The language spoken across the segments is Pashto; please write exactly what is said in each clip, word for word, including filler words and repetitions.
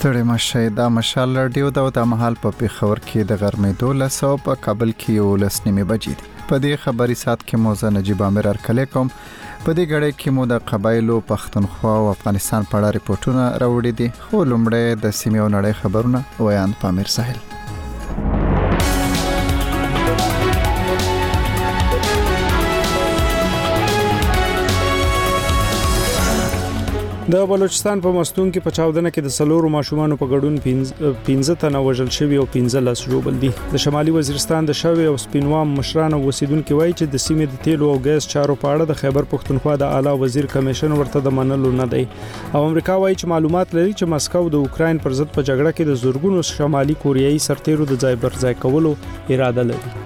ستړي مشه دا مشال رادیو دا د مهال په پیښور کې د غرمې دولس او په کابل کې یولس نیمه بجې دي. په دې خبري سات کې مو زه نجیب عامر ارکلې کوم. په دې غړې کې مو د قبایلو پښتونخوا او افغانستان په اړه ریپورتونه راوړي دي. خو لومړی د سیمې او نړۍ خبرونه ویان پامیر ساحل. د بلوچستان په مستون کې په چاودنه کې د سلورو ماشومانو په ګډون پنځه تنه وژل شوي او پنځه لس ژوبل دي. د شمالي وزیرستان د شوي او سپینوام مشران او اوسیدونکو وایي چې د سیمې د تیلو او ګاز چارو په اړه د خیبر پښتونخوا د اعلی وزیر کمیشن ورته د منلو نه دی او امریکا وایي چې معلومات لري چې مسکو د اوکراین پر ضد په جګړه کې د زورګونو شمالي کوریایي سرتیرو د ځای پر ځای کولو اراده لري.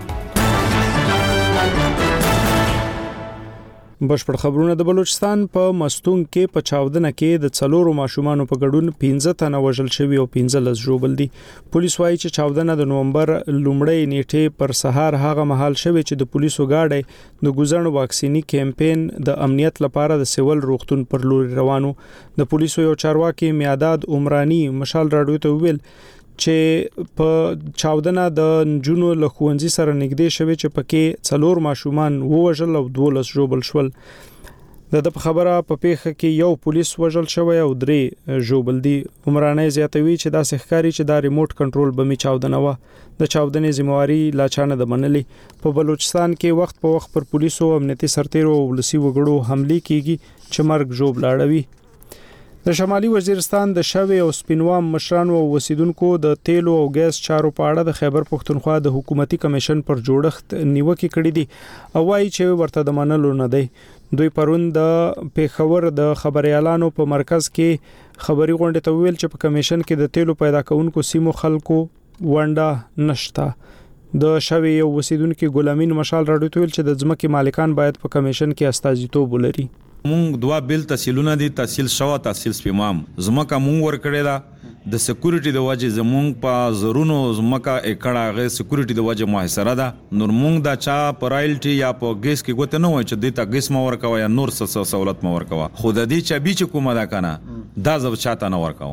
بشپړ خبرونه. د بلوچستان په مستون کې په چاودنه کې د څلورو ماشومانو په ګډون پنځه تنه وژل شوي او پنځه لس ژوبل دي. پولیس وایي چې چاودنه د نومبر لومړۍ نیټې پر سهار هغه مهال شوه چې د پولیسو گاډي د ګوزن واکسینی کمپاین د امنیت لپاره د سیول روغتون پر لور روانو. د پولیسو یو چارواکي میاداد عمرانی مشال راډیو ته ویل چې په چاودنه د جنونو له خوندې سره نږدې شوه چې پکې څلور ماشومان ووژل او دولس ژوبل شول. د په خبره په پیښه کې یو پولیس وژل شوی او درې ژوبل دي. عمرانه زیاتوي چې دا ښکاری چې دا ریموټ کنټرول بمي چاودنه و. د چاودنې ذمہواری لا چانه د منلې. په بلوچستان کې وخت په وخت پر پولیسو امنیتي سرتیرو او ولسی وګړو حمله کیږي چې مرګ ژوب لاړوي. د شمالي وزیرستان د شوي او سپینوام مشران او وسیدونکو د تیلو او ګاز چارو په اړه د خیبر پښتونخوا د حکومتي کمیشن پر جوړښت نیوکه کړې دي او وايي چې ورته د منلو نه دی. دوی پرون د پیښور د خبريالانو په مرکز کې خبري غونډه ته ویل چې په کمیشن کې د تیلو پیدا کونکو سیمو خلکو ونډه نشته. د شوي او وسیدونکو غلامین مشال راډیو ته ویل چې د ځمکې مالکان باید په کمیشن کې استازیتوب ولري. مونږ دوا بیل تحصیلونه دي، تحصیل شوا تحصیل سپیمام زمکه مونږ ور کړی دا د سکیورټي د وجه زمونږ په زرونو زمکه اکړه غي سکیورټي د وجه محاصره ده. نور مونږ دا چا پرایلټي یا په ګیس کې ګوت نه وای چې د تا ګیس مور کوا یا نور څه سہولت مور کوا خو د دې چا بیچ کومه دا کنه دا زو چاته نه ور کوا.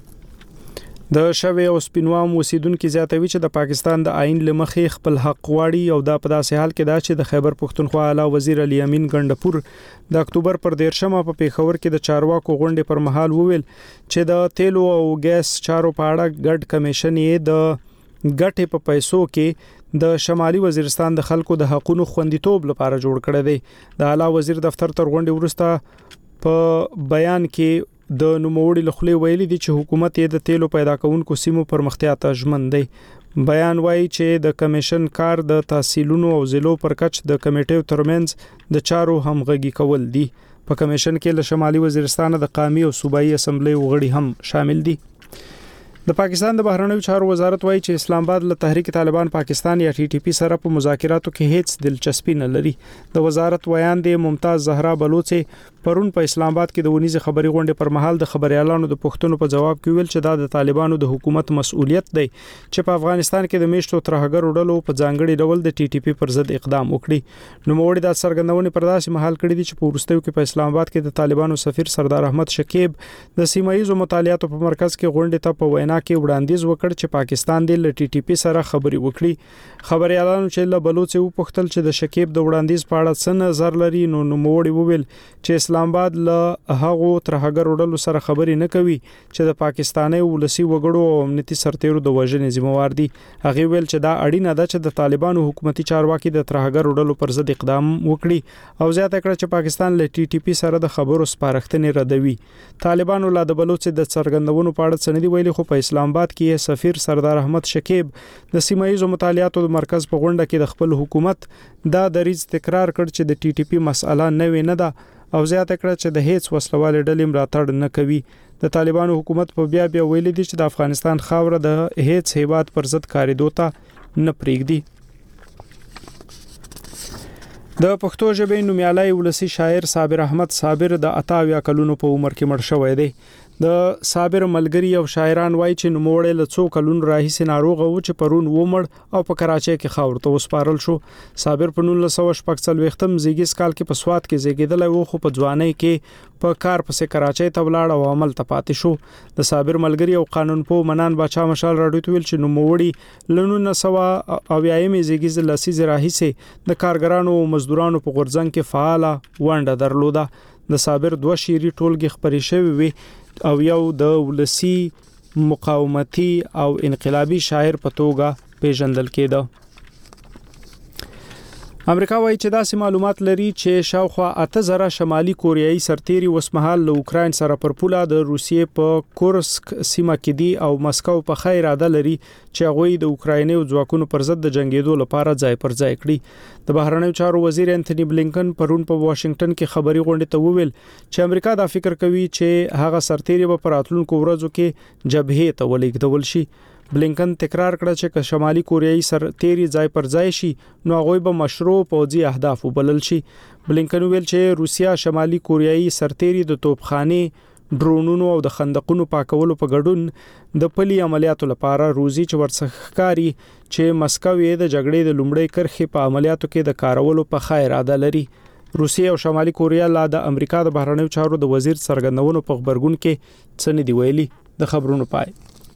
د شوي او سپینوام وسیدونکو زیاتوي چې د پاکستان د آئین لمخې خپل حق غواړي او دا په داسې حال کې دا چې د خیبر پښتونخوا اعلی وزیر علي امین ګندپور د اکتوبر پر دیرشمه په پیښور کې د چارواکو غونډې پر مهال وویل چې د تیلو او ګاز چارو په اړه ګډ کمیشن یې د ګټې په پیسو کې د شمالي وزیرستان د خلکو د حقوقو خوندیتوب لپاره جوړ کړی دی. د اعلی وزیر دفتر تر غونډې وروسته په بیان کې د نوموړي لخلې ویلي دي چې حکومت یې د تیلو پیدا کونکو سیمو پرمختیا ته ژمن دی. بیان وایي چې د کمیشن کار د تحصیلونو او ضلعو پر کچ د کمیټې ترمنځ د چارو همغږي کول دي. په کمیشن کې له شمالي وزیرستان د قومي او صوبایي اسمبلی وغړي هم شامل دي. د پاکستان د بهرنیو چارو وزارت وایي چې اسلام آباد له تحریک طالبان پاکستان یا ټي ټي پی سره په مذاکراتو کې هیڅ دلچسپي نه لري. د وزارت ویان دی ممتاز زهرا بلوچي پرون په اسلام آباد کې د ونیزه خبري غونډې پر مهال د خبريالانو د پښتنو په جواب کې ویل چې دا د طالبانو د حکومت مسؤلیت دی چې په افغانستان کې د میشتو ترهګر وډلو په ځانګړي ډول د ټي ټي پی پر ضد اقدام وکړي. نو موړي د څرګندونې پر داسې مهال کړی دي چې په ورستیو کې په اسلام آباد کې د طالبانو سفیر سردار احمد شکیب د سیمایي مطالعاتو په مرکز کې غونډې ته په وینا کې وړاندیز وکړ چې پاکستان د ټي ټي پی سره خبري وکړي. خبريالانو چې له بلوچي وپوښتل چې د شکیب د وړاندیز په اړه څه نظر لري نو نو موړي وویل چې اسلام آباد له هغه ترهګر وډلو سره خبري نه کوي چې د پاکستاني ولسی وګړو او امنیتي سرتیرو د وژنې ذمہوار دي. هغه ویل چې دا اړینه ده چې د طالبانو حکومتي چارواکي د ترهګر وډلو پر ضد اقدام وکړي او زیاته کړه چې پاکستان له ټي ټي پی سره د خبرو سپارښتنې ردوي. طالبانو لا د بلوچ د څرګندونو په اړه څه نه دی ویلي خو په اسلام آباد کې سفیر سردار احمد شکیب د سیمایي مطالعاتو د مرکز په غونډه کې د خپل حکومت دا دریځ تکرار کړ چې د ټي ټي پی مسأله نه وینه ده او زیاته کړه چې د هیڅ وسلوال ډلې ملاتړ نه کوي. د طالبانو حکومت په بیا بیا ویلي دي چې د افغانستان خاوره د هیڅ هیواد پر ضد کاریدو ته نه پریږدي. د پښتو ژبې نومیالي ولسی شاعر صابر احمد صابر د اتاویا کلونو په عمر کې مړ شوی دی. د صابر ملګری او شاعران وایي چې نوموړی له څو کلونو راهیسې ناروغ و چې پرون ومړ او په کراچۍ کې خاور ته وسپارل شو. صابر په نولس سوه شپږ څلوېښتم زیږیز کال کې په سوات کې زیږیدلی و خو په ځوانۍ کې په کار پسې کراچۍ ته ولاړ او عمل ته پاتې شو. د صابر ملګری او قانونپوه منان باچا مشال راډیو ته ویل چې نوموړی له نولس سوه اویایمې زیږیز لسیزې راهیسې د کارګرانو او مزدورانو په غورځنګ کې فعاله ونډه درلوده. د صابر دوه شعري ټولګې خپرې شوې وي او یو د ولسی مقاومتي او انقلابي شاعر په توګه پیژندل کېده. امریکا وايي چې داسې معلومات لري چې شاوخوا اته زره شمالي کوریایي سرتیري وسمحال له اوکراین سره پر پوله د روسیې په کورسک سیمه کې دي او مسکو په خیر اراده لري چې هغه د اوکرایني ځواکونو پر ضد د جنگیدو لپاره ځای پر ځای کړي. د بهرنیو چارو وزیر انټونی بلینکن پرون په واشنگټن کې خبري غونډه ته وویل چې امریکا دا فکر کوي چې هغه سرتیري په راتلونکو ورځو کې جبهې ته ولېږدول شي. بلینکن تکرار کړ چې که شمالي کوریایي سرتیري ځای پر ځای شي نو هغه به مشروع پوځي اهداف وبلل شي. بلینکن ویل چې روسیا شمالي کوریایي سرتیري د توپخانه ډرونونو او د خندقونو پاکولو په ګډون د پلي عملیاتو لپاره روزي چې ورڅخه ښکاری چې مسکو یې د جګړې د لومړۍ کرښې په عملیاتو کې د کارولو په خیر اراده لري. روسیا او شمالي کوریا لا د امریکا د بهرنیو چارو د وزیر څرګندونو په خبرګون کې څه نه دی ویلي. د خبرونو پای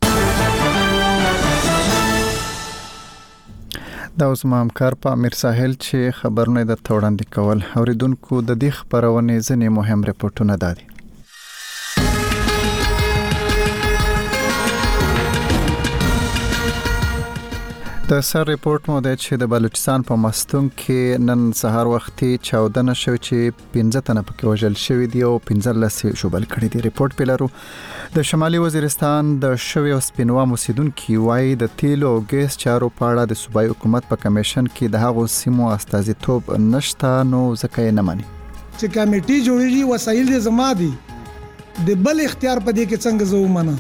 دا اوس ما همکار په امیر ساحل چې خبرونه د توړاندې کول. اوریدونکو د دې خبرونې ځینې مهم رپورټونه دادي. د سر رپورت مو ده چې د بلوچستان په مستون کې نن سهار وختي چاودنه شوه چې پنځه تنه پکې وژل شوی دی او پنځه لسې شوبل کړي دي. رپورت پیلرو د شمالي وزیرستان د شوی او سپینوام اوسیدونکو وایي د تیلو او ګیس چارو په اړه د صوبایي حکومت په کمیشن کې د هغو سیمو استازیتوب نشته نو ځکه یې نه مانی. چې کمیټي جوړیږي وسایل دې زما دي د بل اختیار په دې کې څنګه زو منه.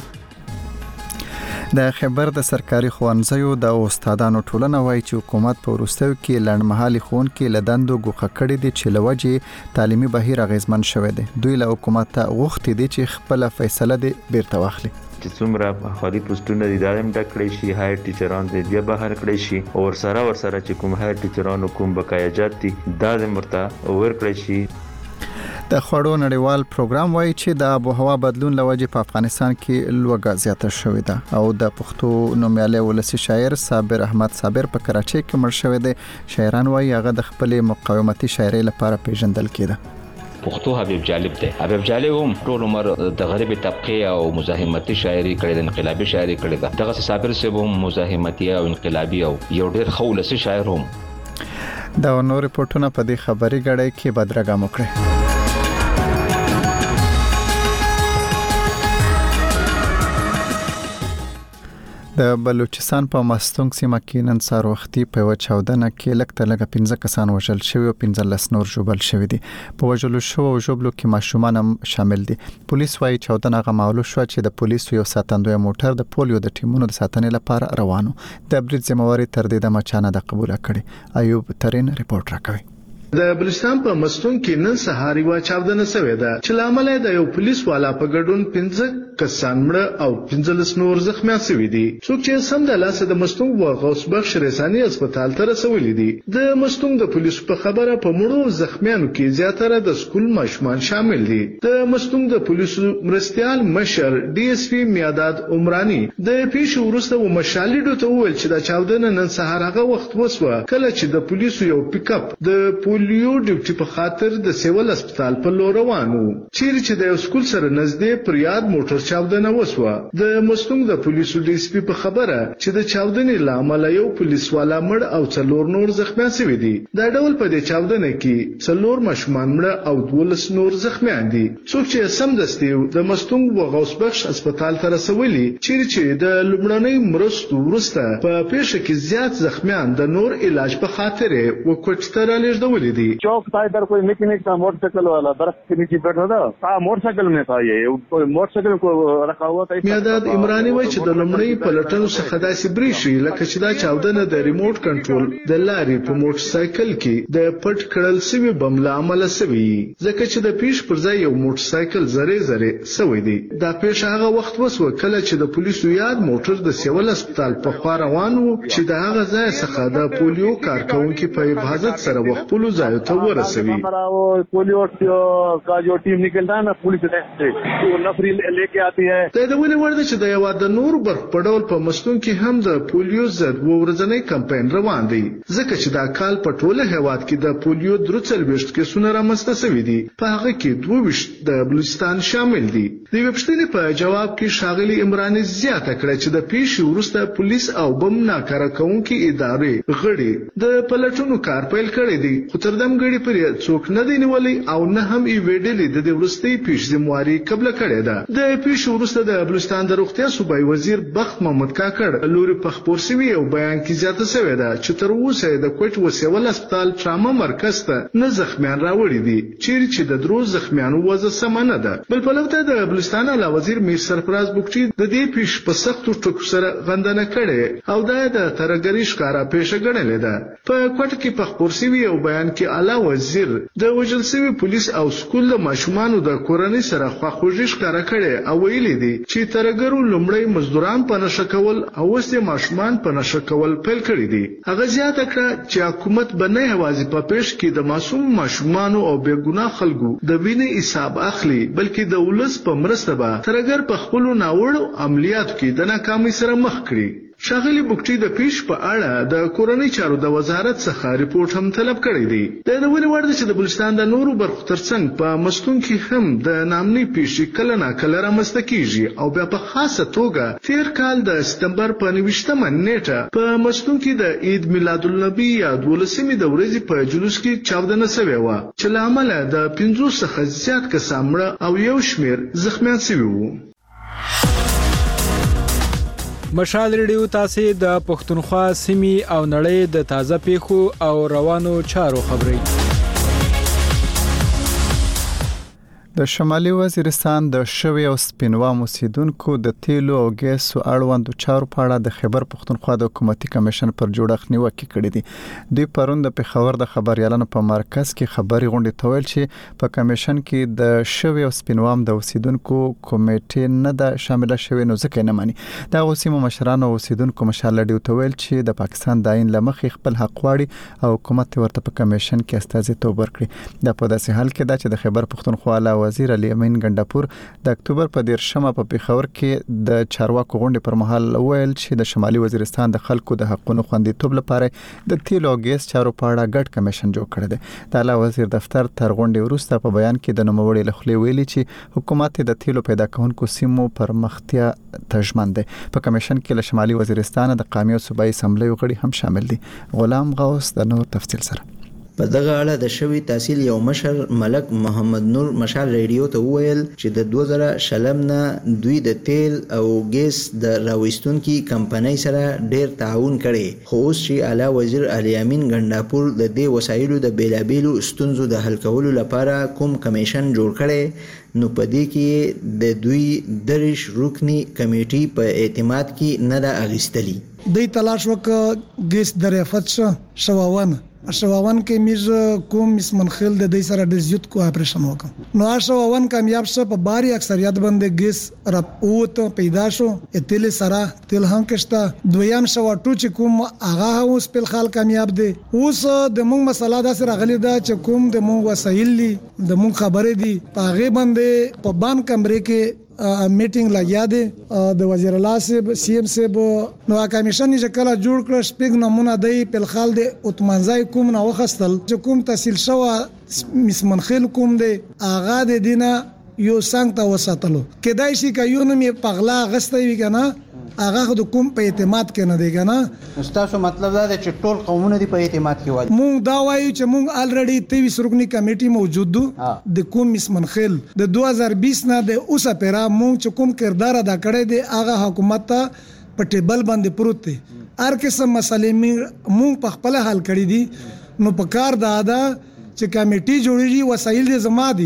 د خبر د سرکاري ښوونځیو د استادانو ټولنه وایي چې حکومت په وروستیو کې لړمحالي ښوونکي له دندو ګوښه کړي دي چې له وجې تعلیمي بهیر اغیزمن شوی دی. دوی له حکومت ته غوښتي دي چې خپل فیصله دې بیرته واخلي. چې څومره خالي پوسټونه دي دا هم ډک کړي شي، هایر ټیچران دې بیا بهر کړي شي او سره ور سره چې کوم هایر ټیچرانو کوم بقایاجات دي دا دې مرته ور کړي شي. د خوړو نړیوال پروګرام وایي چې د آب و هوا بدلون لوجه په افغانستان کې لوږه زیاته شوې ده او د پښتو نومیالی ولسی شاعر صابر احمد صابر په کراچۍ کې مړ شوی دی. شاعران وایي هغه د خپل مقاومتي شاعرۍ لپاره پیژندل کېده. پښتو حبیب جالب دی. حبیب جالب هم ټول عمر د غریب طبقه او مزاحمتي شاعري کړې ده، انقلابي شاعري کړې ده. دغه صابر صاحب هم مزاحمتي او انقلابي او یو ډېر خولسي شاعر هم. دا نور رپورټونه په دې خبري غړې کې بدرګه مکړه. د بلوچستان په مستونګ سیمه کې نن سهار وختي په یو چاودنه کې لکه لکه پنځه کسان وژل شوي او پنځه لس نور ژوبل شوي دي. په وژلو شو او ژوبلو کې ماشومان هم شامل دي. پولیس وايي چاودنه هغه معلوم شو چې د پولیسو یو ساتندوی موټر د پولیو د ټیمونو د ساتنې لپاره روانو. د برید ذمہواری تر دې د مچانه د قبول کړي. ایوب ترين رپورت راکوي. د بلوچستان په مستون کې نن سهار یو چاودنه شوې ده چې لامل د یو پولیس والا په ګډون پنځه کسان مړه او پنځه لس نور زخمیان شوي دي. څوک چې سم د لاس د مستون و غوث بخش رساني هسپتال ته رسولي دي. د مستون د پولیسو په خبره په مړو زخمیانو کې زیاتره د سکول ماشومان شامل دي. د مستون د پولیسو مرستيال مشر ډي اس پی میاداد عمراني د پیښو وروسته و مشالډو ته وویل چې د چاودنه نن سهار هغه وخت وسوه کله چې د پولیسو یو پیک اپ د پولیو ډیوټي په خاطر د سیول هسپتال په لور روانو چیرې چې د یو سکول سره نږدې پر یاد موټر چاودنه وسوه. د مستونګ د پولیسو ډي اس پی په خبره چې د چاودنې لامل یو پولیس والا مړ او څلور نور زخمیان شوي دي. دا ډول په دې چاودنه کې څلور ماشومان مړ او دولس نور زخمیان دي. څوک چې سم دستي د مستونګ و غوث بخش هسپتال ته رسولي چیرې چې د لومړنۍ مرستو وروسته په پیښه کې زیات زخمیان د نور علاج په خاطر وکټ ته رالېږدولي کړی دي. चौक था इधर कोई मैकेनिक था मोटरसाइकिल वाला दरख्त के नीचे बैठा था हाँ मोटरसाइकिल में था ये कोई मोटरसाइकिल को रखा हुआ था. میاداد عمرانی وایي چې د لومړی پلټنو څخه داسې بریښي لکه چې دا چاودنه د ریموټ کنټرول د لارې په موټرسایکل کې د پټ کړل شوي بم له امله شوي ځکه چې د پیش پر ځای یو موټرسایکل زری زری شوی دی. دا پیښه هغه وخت وسوه کله چې د پولیسو یاد موټر د سیول هسپتال په خوا روان و چې د هغه ځای څخه د پولیو کارکونکي په حفاظت سره وخپلو ځایو ته ورسوي. پولیو کا جو ټیم نکلتا ہے نا پولیس نفری لیके आती है. دا د ونې وړ ده چې د یو د نور برخ په ډول په مستون کې هم د پولیو ضد ورځنی کمپاین روان دی ځکه چې دا کال په ټوله هیواد کې د پولیو درې څلوېښت کیسونه رامنځته شوي دي په هغه کې دوه ویشت د بلوچستان شامل دي. د یوې پوښتنې په جواب کې ښاغلي عمراني زیاته کړه چې د پیښې وروسته پولیس او بم ناکاره کوونکي ادارې غړي د پلټونو کار پیل کړی دی خو تر دم غړي پر څوک نه دی نیولی او نه هم یې ویډلې د دې وروستۍ پیښې ذمہواري قبل کړې ده. د پیښې وروسته د بلوچستان د روغتیا صوبایي وزیر بخت محمد کاکړ لوري په خبر سوي او بیان کې زیاته شوې ده چې تر اوسه د کوټ وسیول هسپتال ټراما مرکز ته نه زخمیان راوړي دي چیرې چې د درو زخمیانو وضع سمانه ده. بل په لوته د بلوچستان اعلی وزیر میر سرفراز بوکچي د دې پیښ په سختو ټکو سره غندنه کړې او دا د ترګری ښکارا پیښه ګڼلې ده. په کوټ کې په خبر سوي او بیان کې اعلی وزیر د وجل سوي پولیس او سکول د ماشومان د کورنۍ سره خواخوږي ښکارا کړې او ویلي دي چې ترګرو لومړی مزدوران په نشه کول او اوس د ماشومان په نشه کول پیل کړی دي. هغه زیاته کړه چې حکومت به نه یوازې په پیښ کې د معصوم ماشومان او بې ګناه خلکو د وینې حساب اخلي بلکې د ولس په مرسته به ترګر په خپل ناوړو عملیاتو کې د ناکامۍ سره مخ کړي. ښاغلي بوکچي د پیښ په اړه د کورنۍ چارو د وزارت څخه ریپورت هم طلب کړی دی. د ونې وړ ده چې د بلوچستان د نورو برخو ترڅنګ په مستون کې هم د نامنۍ پیښې کله ناکله رامنځته کیږي او بیا په خاصه توګه تیر کال د سپتمبر په نویشتمه نیټه په مستون کې د عید میلاد النبی یا دولسمې د ورځې په جلوس کې چاودنه شوې وه چې له امله د پنځوس څخه زیات کسان مړه او یو شمېر زخمیان شوي وو. مشال ریډیو تاسو د پښتونخوا سیمې او نړۍ د تازه پیښو او روانو چارو خبري. د شمالي وزیرستان د شوی او سپینوام اوسیدونکو د تیلو او ګیسو اړوندو چارو په اړه د خیبر پښتونخوا د حکومتي کمیشن پر جوړښت نیوکه کړې دي. دوی پرون د پیښور د خبريالانو په مرکز کې خبري غونډه تویل چې په کمیشن کې د شوی او سپینوام د اوسیدونکو کمیټې نه د شامل شوی نو ځکه نه مانی. دا اوسیمو مشرانو اوسیدونکو مشال ډیو تویل چې د پاکستان د عین لمخې خپل حق واړي او حکومت ورته په کمیشن کې استازیتوب ورکړي. دا په داسې حال کې دا چې د خیبر پښتونخوا وزیر علي امین ګندپور د اکتوبر په دیرشمه په پیښور کې د چارواکو غونډې پر مهال ویل چې د شمالي وزیرستان د خلکو د حقونو خوندیتوب لپاره د تیلو او ګیس چارو په اړه ګډ کمیشن جوړ کړی دی. د اعلی وزیر دفتر تر غونډې وروسته په بیان کې د نوموړي لخوا ویلي چې حکومت د تیلو پیدا کوونکو سیمو پرمختیا تضمین دی. په کمیشن کې له شمالي وزیرستان د قومي او صوبایي اسمبلی غړي هم شامل دي. غلام غوث د نور تفصیل سره په دغه اړه د شوی تحصیل یو مشر ملک محمد نور مشال ریډیو ته وویل چې د دوه زره شلم نه دوی د تیل او ګیس د راوستونکو کمپنۍ سره ډیر تعاون کړي خو اوس چې اعلی وزیر علي امین ګندپور د دې وسایلو د بیلابیلو ستونزو د حل کولو لپاره کوم کمیشن جوړ کړي نو په دې کې د دوی درش رکنی کمیټي په اعتماد کې نه دا اغستلی. دوی تلاش وکړ ګیس دریافت شواون شواون کې میز کوم اسمن خل د دې سره د زیات کو اپریشن وکړ نو شواون کامیاب شو په باري اکثریت باندې ګیس را اوت پیدا شو اتل سره تل هم کښتا دویم شو ټو چې کوم هغه اوس په خال کامیاب دي. اوس د موږ مسله دا سره غلي دا چې کوم د موږ وسایل دي د موږ خبرې دي په غي باندې په بان کمرې کې میټینګ لګیا دی د وزیر الله صاحب سی ام صاحب نو کمیشن چې کله جوړ کړ شپږ نمونه دی په خال د اتمنځای کوم نو وخستل چې کوم تحصیل شو مسمن خل کوم دی اغا د دینه یو څنګه تا وساتلو کدای شي ک یو نو می پغلا غستې وی کنه هغه د کوم په اعتماد کې نه دی کنه. تاسو مطلب دا چې ټول قومونه دی په اعتماد کې وایي. مونږ دا وایو چې مونږ الریډي تیویس رکنی کمیټي موجود دو د کوم مسمن خل د دوه هزار بیس نه د اوسه پیرا مونږ چې کوم کردار ادا کړی دی هغه حکومت ته په ټیبل باندې پروت دی. هر قسم مسلې مونږ په خپل حل کړی دي نو په کار دا ده چې کمیټي جوړیږي وسایل دې زما دي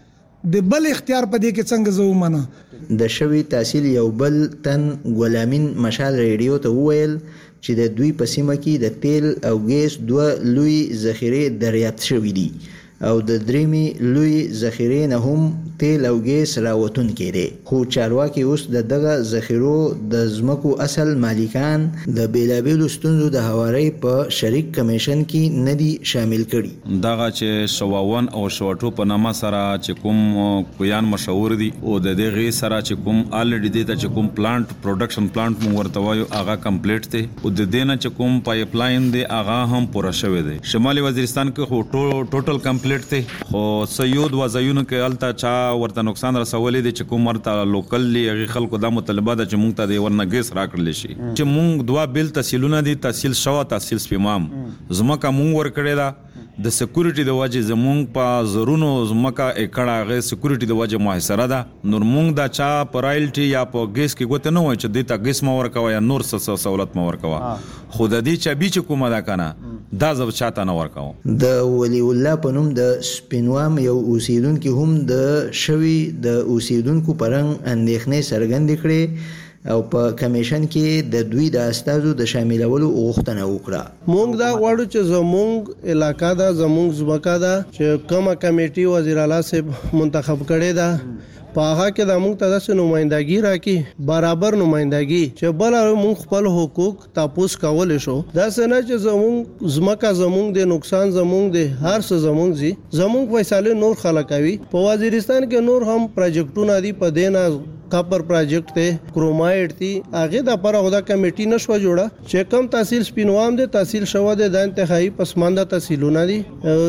د بل اختیار په دې کې څنګه زه ومنم. د شوی تحصیل یو بل تن ګلامین مشال ریډیو ته وویل چې د دوی په سیمه کې د تیل او ګیس دوه لوی ذخیرې دریافت شوې دي او د دریمې لوی ذخیرې نه هم تیل او ګیس راوتون کېده، خو چارواکي اوس د دغه ذخیرو د ځمکو اصل مالکان د بیلابیلو ستونزو د هواري په شریک کمیشن کې نه دي شامل کړي. دغه چې شواون او شوټو په نامه سره چې کوم کویان مشهور دي او د دغه سره چې کوم الریډي دي چې کوم پلانټ پروډکشن پلانټ مو ورته وایو هغه کمپلیټ دی او د دینه چې کوم پایپ لاین دی هغه هم پوره شوی دی. شمالي وزیرستان کې خو ټوټل کمپلیټ دی، خو سيود وزایونو کې الته چا ورته نقصان رسولې دي چې کوم ورته لوکل هغه خلکو د مطالبه ده چې مونږ ته د ورنه ګیس راکړل شي چې مونږ دوا بیل تحصیلونه دي تحصیل شوا تحصیل سپیمام زمکه مونږ ور کړی دا د سکیورټي د وجه زمونږ په زرونو زمکه اکړه غي سکیورټي د وجه محاصره ده. نور مونږ دا چا پرایلټي یا په ګیس کې ګوت نه وای چې د تا ګیس مور کوا یا نور څه سہولت مور کوا خود دې چې بي چې کومه دا کنه دا زب چاته نه ورکاو. د ولی الله په نوم د سپینوام یو اوسیدونکو هم د شوی د اوسیدونکو پرنګ اندېښنې څرګندې کړې او په کمیشن کې د دوی د استازو د شاملولو غوښتنه وکړه. مونږ دا غواړو چې زمونږ علاقہ دا زمونږ ځمکه دا چې کومه کمیټي وزیر اعلی صاحب منتخب کړي دا په هغه کې د مونږ ته د نمائندګي راکې برابر نمائندګي چې بل مونږ خپل حقوق تاسو کول شو. دا څنګه چې زمونږ ځمکه زمونږ د نقصان زمونږ د هر څه زمونږ زی زمونږ فیصله نور خلک کوي. په وزیرستان کې نور هم پروجیکټونه دي په دینا کاپر پروجیکټ ته کرومایډ دي هغه د پر هدا کمیټي نشو جوړه چې کم تحصیل سپینوام دي تحصیل شوه د انتخابي پسمانده تحصیلونه دي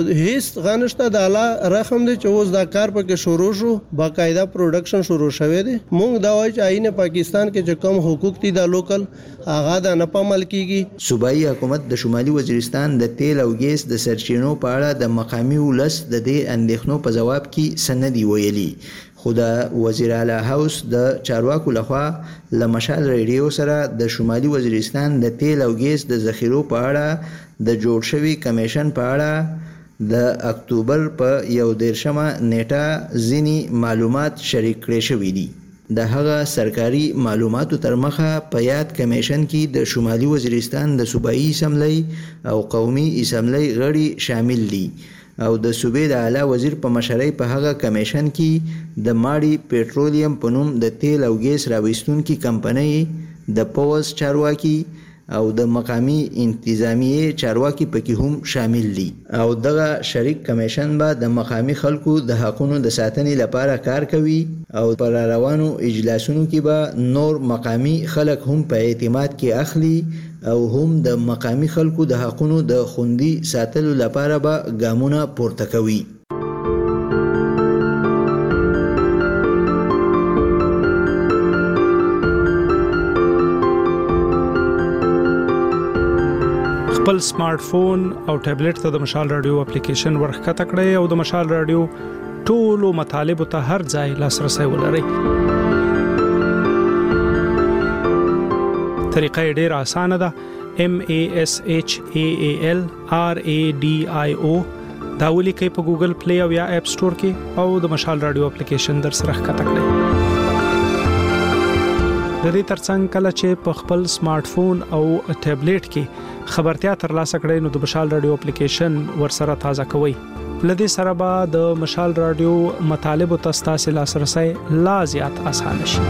هیڅ غنښت د اعلی رقم دي چې اوس دا کار پکې شروع شو باقاعده پروډکشن شروع شوه دي. مونږ دا وایي چې آئین پاکستان کې چې کم حقوق دي د لوکل هغه د نه پامل کیږي. صوبایي حکومت د شمالي وزیرستان د تیل او ګیس د سرچینو په اړه د مقامي ولس د دې اندېښنو په جواب کې سندي ویلي، خو د وزیر اعلی هاوس د چارواکو لخوا له مشال ریډیو سره د شمالي وزیرستان د تیل او ګیس د ذخیرو په اړه د جوړ شوي کمیشن په اړه د اکتوبر په یو دیرشمه نیټه ځینی معلومات شریک کړي شوي دي. د هغه سرکاري معلوماتو تر مخه په یاد کمیشن کې د شمالي وزیرستان د صوبایي اسمبلی او قومي اسمبلی غړي شامل دي او د صوبې د اعلی وزیر په مشرۍ په هغه کمیشن کې د ماړي پېټرولیم په نوم د تیل او ګیس راوستونکي کمپنۍ د پوز چارواکي او د مقامی انتظامیه چارواکي پکې هم شامل دي او دغه شریک کمیشن به د مقامی خلکو د حقوقو د ساتنې لپاره کار کوي او پر روانو اجلاسونو کې به نور مقامی خلک هم په اعتماد کې اخلي او هم د مقامی خلکو د حقوقو د خوندي ساتلو لپاره به ګامونه پورته کوي. خپل سمارټ فون او ټابلیټ ته د مشال رادیو اپلیکیشن ورخته کړئ او د مشال رادیو ټولو مطالب ته هر ځای لاسرسي ولرئ. طریقه ډېر اسانه ده. M A S H A A L R A D I O دا ولیکئ په ګوګل پلی او یا اپ سٹور کې او د مشال رادیو اپلیکیشن در سره ښکته کړئ. د دې ترڅنګ کله چې په خپل سمارټ فون او ټابلیټ کې خبرتیا ترلاسه کړئ نو د مشال رادیو اپلیکیشن ورسره تازه کوئ. لدې سره به د مشال رادیو مطالب او تاسو لاسرسي لا زیات اسانه شي.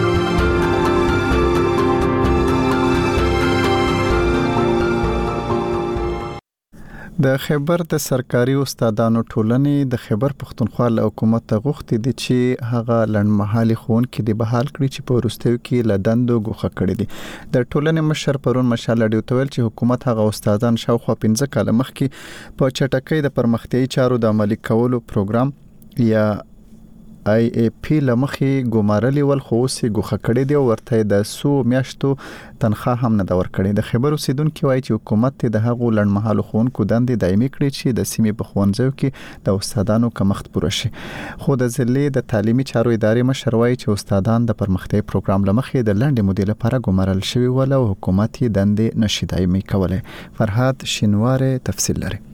د خیبر د سرکاري استادانو ټولنې د خیبر پښتونخوا له حکومت ته غوښتي دي چې هغه لړمحالي ښوونکي د بحال کړي چې په وروستیو کې له دندو ګوښه کړي دي. د ټولنې مشر پرون مشال رادیو ته ویل چې حکومت هغه استادان شاوخوا پنځه کاله مخکې په چټکۍ د پرمختیايي چارو د عملي کولو پروګرام یا آی ای پی لمخې ګمارلي ول خو اوس یې ګوښه کړي دي او ورته د سو میاشتو تنخواه هم نه دا ورکړي. د خیبر اوسیدونکو وایي چې حکومت د هغو لړمحالو ښوونکو دندې دایمي کړي چې د سیمې په ښوونځیو کې د استادانو کمښت پوره شي. خو د ضلع د تعلیمي چارو ادارې مشر وایي چې استادان د پرمختیايي پروګرام لمخې د لنډې مودې لپاره ګمارل شوي ول او حکومت یې دندې نشي دایمي کولای. فرهاد شینواره تفصیل لري.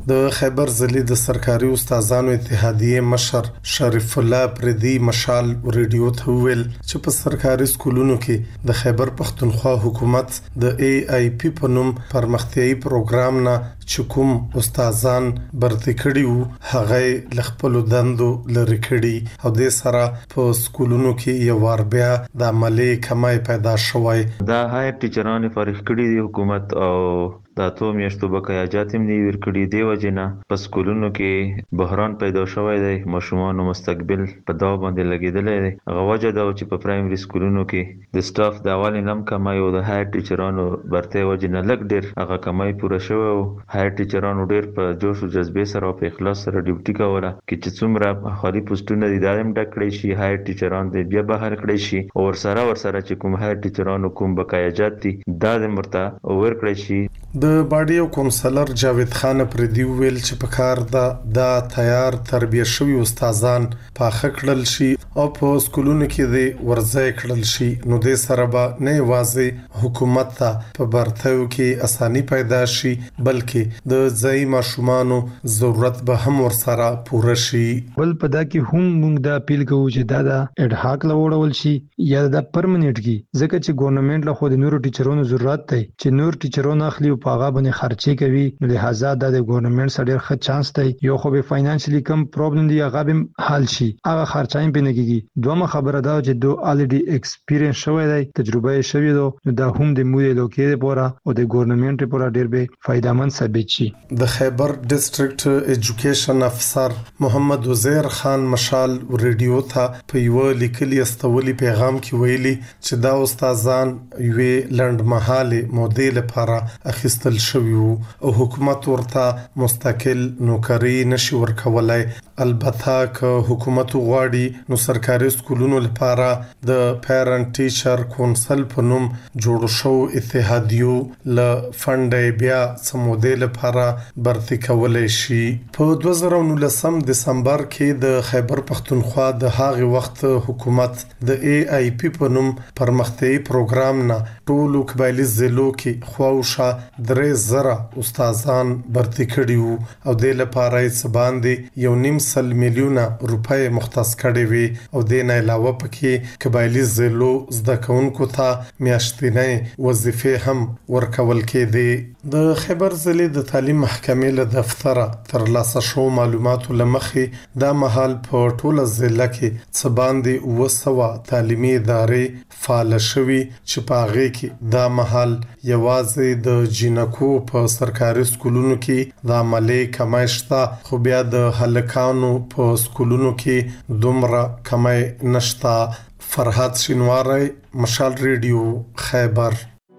د خیبر ضلع د سرکاري استادانو اتحادیه مشر شریف الله پردي مشال ریډیو ته ویل چې په سرکاري سکولونو کې د خیبر پختونخوا حکومت د ای آی پی په نوم پرمختیایي پروګرام نه چې کوم استادان برتي کړي وو هغه لخپل دندو لری کړي او د سره په سکولونو کې یو ور بیا د عملي کمای پیدا شوی. دا هایر ټیچرانو فارغ کړي دی حکومت او دا تو میاشتو بقایاجات هم نیور کړي دی وجنه په سکولونو کې بحران پیدا شوی دی. ماشومانو مستقبل په دا باندې لګیدل دی. غواجه دا چې په پرایمري سکولونو کې د سټاف د اول نم کمای او د هایر ټیچرانو برته وجنه لګ ډیر هغه کمای پوره شوی او هایر ټیچرانو ډیر په جوش او جذبه سره په اخلاص سره ډیوټي کوله کې چې څومره خالي پوسټونه دي دایم ډکړي شي هایر ټیچران دې بیا بهر کړی شي او سره ور سره چې کوم هایر ټیچرانو کوم بقایاجات دي دا د مرته ور کړی شي. د باډیو کونسلر جاوید خان پردي ویل چې په کار دا د تیار تربیه شوی استادان په خکړل شي او په سکولونو کې د ورځای کړل شي نو د سره به نه واځي حکومت ته په برتاو کې اساني پیدا شي بلکې د ځای ماشومانو ضرورت به هم ور سره پوره شي. بل په دا کې هم موږ دا اپیل کوو چې دا د اډ هاک لوړول شي یا د پرمننت کې ځکه چې ګورنمنت له خو د نورو ټیچرونو ضرورت دی چې نور ټیچرونه اخلي او په هغه باندې خرچي کوي نو لہذا د ګورنمنت سره ډېر ښه چانس دی یو خو به فاینانشلی کم پرابلم دی هغه به حل شي هغه خرچایم پې نه کیږي. دومره خبره ده چې دو الریډي ایکسپیرینس شوی دی تجربه یې شوی دی نو دا هم د موږ لوکې لپاره او د ګورنمنت لپاره ډېر به فائدمن ثابت شي. د خیبر ډیسټریکټ ایجوکیشن افسر محمد وزیر خان مشال ریډیو ته په یو لیکلي استولي پیغام کې ویلي چې دا استادان یوې لنډمهاله مودې لپاره اخیستل شوی وو او حکومت ورته مستقل نوکری نشي ورکولای. البته که حکومت غواړي نو سرکاري سکولونو لپاره د پیرنټ ټیچر کونسل په نوم جوړ شو اتحادیو ل فند بیا سمودل لپاره برتي کولای شي. په دوه زره او نولسم دسمبر کې د خیبر پختونخوا د هغه وخت حکومت د ای آی پی په نوم پرمختیایي پروګرام نه ټولو قبایلی ضلعو کې خواوشه درې زره استادان برتي کړي وو او د لپاره یې باندې یو نیم سل میلیونه روپۍ مختص کړي وي او د نه علاوه پکې قبایلی ضلعو زده کوونکو ته میاشتنۍ وظیفې هم ورکول کېدي. د خیبر ضلع د تعلیم محکمې له دفتره تر لاسه شو معلوماتو لمخې دا مهال په ټوله ضلع کې څه باندې اوه سوه تعلیمي ادارې فعال شوي چې په هغې کې دا مهال یوازې د جینکو په سرکاري سکولونو کې د عملي کمای شته خو بیا د هلکانو په سکولونو کې دومره کمای نشته. فرحات شینواری مشال ریډیو خیبر.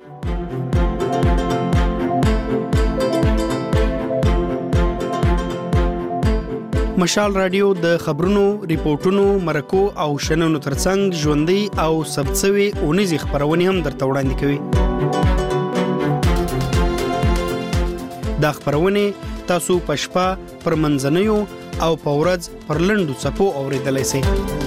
مشال رادیو د خبرونو، ریپورتونو، مرکو او شننو ترڅنګ ژوندۍ او سبڅوي اونیزي خبرونه هم درته وړاندې کوي. دا خبرونه تاسو پښپا پر منځنیو او په ورځ پر لندو صفو اوریدلای شئ.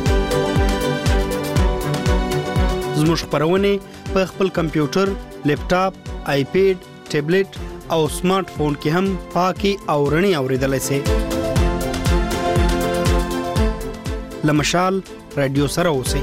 زموږ خبرونه په خپل کمپیوټر، لیپټاپ، آیپیډ، ټابلیټ او سمارټ فون کې هم پاکي او رڼي اوریدلای شئ. لمشال رادیو سره اوسئ.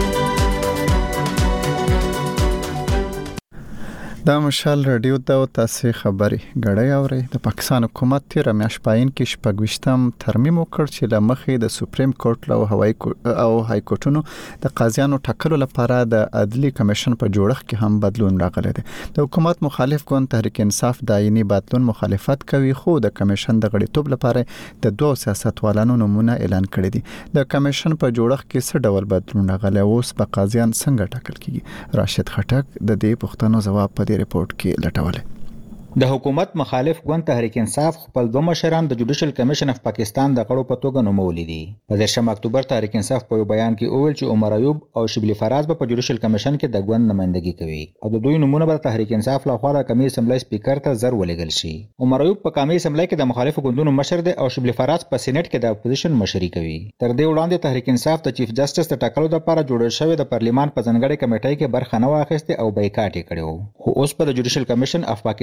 دا مشال رادیو ته تاسو خبري غړې اوري. د پاکستان حکومت تیر میاشت پاین کې شپږویشتم ترمیم وکړ چې لمخې د سپریم کورټ له هوایي او های کورټونو د قاضیانو ټاکلو لپاره د عدلي کمیشن په جوړښت کې هم بدلون راغلی دی. د حکومت مخالف ګوند تحریک انصاف دایني بدلون مخالفت کوي خو د کمیشن د غړیتوب لپاره د دوه سیاستوالانو نمونه اعلان کړی دي. د کمیشن په جوړښت کې څه ډول بدلون راغلی اوس په قاضیان څنګه ټاکل کیږي؟ راشد خټک د دې پوښتنو ځواب په ریپورت کې لټولې. د حکومت مخالف ګوند تحریک انصاف خپل دوه مشران د جوډیشل کمیشن اف پاکستان د غړو په توګه نومولي دي. په دیرشم اکتوبر تحریک انصاف په بیان کې وویل چې عمر ایوب او شبلی فراز په جوډیشل کمیشن کې د ګوند نمائندګي کوي او د دوی نمونه به تحریک انصاف له خوا د قومي اسمبلی سپیکر ته زر ولېږل شي. عمر ایوب په قومي اسمبلی کې د مخالفو ګوندونو مشر دی او شبلی فراز په سېنات کې د اپوزیشن مشري کوي. تر دې وړاندې تحریک انصاف د چیف جسټس د ټاکلو لپاره جوړ شوی د پارلیمان په ځانګړي کمیټې کې برخه نه واخیسته او بایکاټ یې کړو. خو اوس په جوډیشل کمیشن اف پاکستان غړي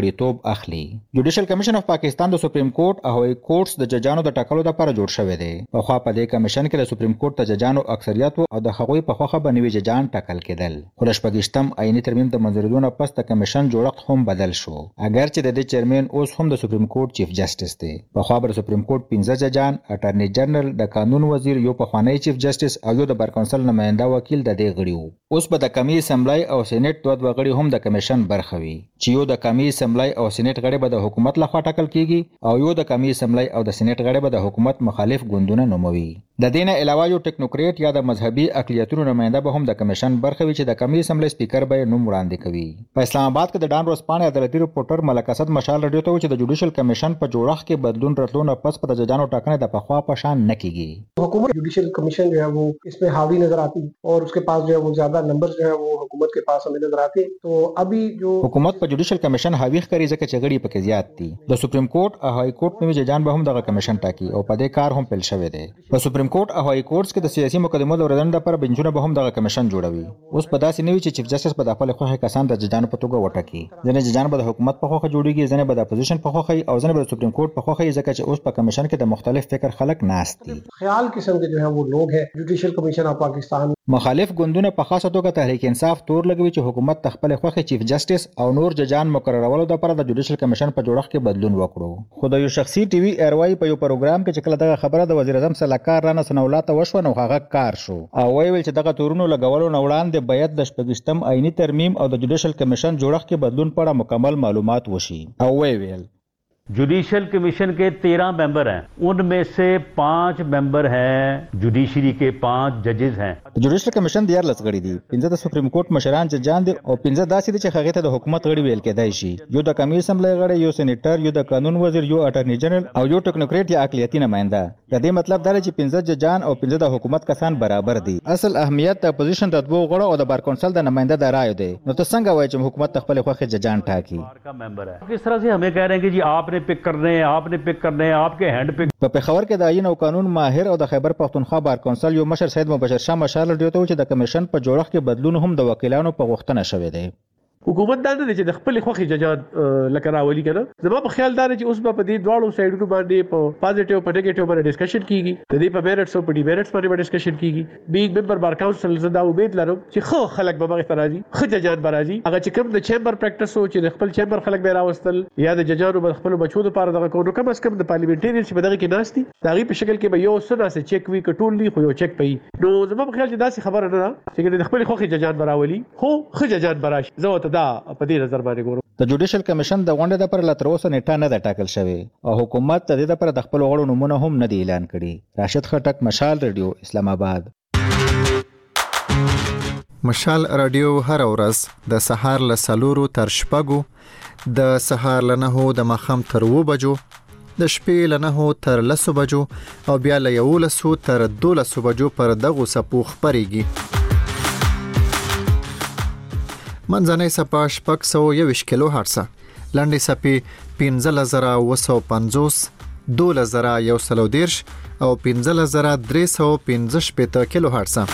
غړیتوب اخلي. جوډیشل کمیشن اف پاکستان د سپریم کورټ او هوایي کورټس د ججانو د ټاکلو لپاره جوړ شوی دی. په خوا په دې کمیشن کې د سپریم کورټ د ججانو اکثریت او د هغوی په خوخه باندې ججان ټاکل کېدل. خو د شپږشتم آئینی ترمیم د منځورېدو نه پس د کمیشن جوړښت هم بدل شو. اگر چې د دې چیرمن اوس هم د سپریم کورټ چیف جسټس دی. په خوا د سپریم کورټ پنځه ججان، اټارنی جنرال، د قانون وزیر، یو پخوانی چیف جسټس او یو د بار کونسل نماینده وکیل د دې غړي وو. اوس به د قومي اسمبلی او سېنات دوه دوه غړي هم د کمیشن برخه وي، چې یو د قومي اسمبلی او سېنات غړي به د حکومت لخوا ټاکل کیږي او یو د قومي اسمبلی او د سېنات غړي به د حکومت مخالف ګوندونه نوموي. د دې نه علاوه یو ټیکنوکریټ یا د مذهبي اقلیتونو نماینده به هم د کمیشن برخه وي، چې د قومي اسمبلی سپیکر به نوم وړاندې کوي. په اسلام آباد کې د ډان ورځپاڼې عدالتي رپورټر ملک اسد مشال رادیو ته و چې د جوډیشل کمیشن په جوړښت کې بدلون راتلو نه پس په د ججانو ټاکنه د پخوا په شان نه کیږي. हुकूमत जुडिशियल कमीशन जो है वो इसमें हावी नजर आती और उसके पास जो है वो ज्यादा नंबर जो है वो हुकूमत के पास हमें नजर आते. तो अभी जो हुकूमत په جوډیشل کمیشن حاوی ښکاري ځکه چې غړي پکې زیات دي. د سپریم کورټ او هائی کورټ نوي ججان به هم دغه کمیشن ټاکي او په دې کار هم پیل شوی دی. په سپریم کورټ او هائی کورټس کې د سیاسي مقدمو د اوریدنې لپاره بنچونه به هم دغه کمیشن جوړوي. اوس په داسې نوي چې چیف جسټس په خپل خوښه کسان د ججانو په توګه وټاکي. ځینې ججان به د حکومت په خوښه جوړیږي، ځینې به د اپوزیشن په خوښه او ځینې به د سپریم کورټ په خوښه، ځکه چې اوس په کمیشن کې د مختلف فکر خلک ناست دي. خیال قسم کے جو ہے وہ لوگ ہیں. جوډیشل کمیشن اف پاکستان مخالف ګوندونه په خاصه توګه تحریک انصاف تور لګوي چې حکومت تخپل خوخه چیف جسټس او نور ججان مقررولو لپاره د جوډیشل کمیشن په جوړښت کې بدلون وکړو. خو د یو شخصي ټي وي ایروای په یو پروګرام کې چې کله دغه خبره د وزیر اعظم سلاکار رانه سنولاته وشو نو هغه کار شو او ویل چې دغه تورونو لګولو نه وړاندې باید د شپږشتم آئینی ترمیم او د جوډیشل کمیشن جوړښت کې بدلون په اړه مکمل معلومات وشي. او ویل जुडिशल कमीशन के तेरह मेंबर हैं, उनमें से पांच मेंबर हैं जुडिशरी के, पांच जजेस हैं. Judicial commission د یارلس غړي دي، پنځه د سپریم کورټ مشران ججان دي او پنځه داسې دي چې هغه ته د حکومت غړي ویل کېدای شي. یو د قومي اسمبلی غړی، یو سېنیټر، یو د قانون وزیر، یو اټارنی جنرال او یو ټیکنوکریټ یا اقلیتي نماینده. د دې مطلب دا دی چې پنځه ججان او پنځه د حکومت کسان برابر دي. اصل اهمیت د اپوزیشن د دوه غړو او د بار کونسل د نماینده د رائے دی. نو ته څنګه وایې چې حکومت خپل خوښه ججان ټاکي؟ किस तरह से हमें कह रहे हैं कि जी आपने पिक करने हैं, आपने पिक करने हैं, आपके हैंड पिक. په پېښور کې د آئین او قانون ماهر او د خیبر پښتونخوا بار کونسل یو مشر سید مبشر شاه مشال رادیو ته چې د کمیشن په جوړښت کې بدلون هم د وکیلانو په غوښتنه شوی دی. حکومت دا نه چې د خپل خوخي ججات لکه راولي کنه. زما په خیال دا چې اوس په دې دواړو سایډونو باندې په پازیټیو په نیگیټیو باندې ډسکشن کیږي. د دې په میرټس او په ډی میرټس باندې ډسکشن کیږي. بیگ ممبر بار کونسل زدا امید لرم چې خو خلک به مغه راځي، خو ججات به راځي. هغه چې کوم د چیمبر پریکټس او چې د خپل چیمبر خلک به راوستل یا د ججانو په خپل بچو لپاره دغه کوو، کم از کم د پارلیمنټریان چې بدغه کې ناشتي دغه په شکل کې به یو سره سه چک وی کټول دی، خو یو چک پي. نو زما په خیال چې داسې خبره نه ده چې د خپل خوخي ججات براولي، خو خو ججات براش. زه ته دا په دې د جوډیشل کمیشن د غونډې لپاره لا تر اوسه نیټه نه ده ټاکل شوې او حکومت د دې لپاره د خپل غړو نومونه هم نه دی اعلان کړي. راشد خټک، مشال رادیو، اسلام آباد. مشال رادیو هر ورځ د سهار له څلورو تر شپږو، د سهار له نهو د ماښام تر اووه بجو، د شپې له نهو تر لسو بجو او بیا له یولسو تر دولسو بجو پر دغو څپو خپرېږي. منځنۍ څپه شپږ سوه یوویشت کیلو هرڅه، لنډې څپې پنځه زره اوه سوه پنځوس، دولس زره یو سل او دېرش او پنځه زره درې سوه پنځه شپېته کیلو هرڅه.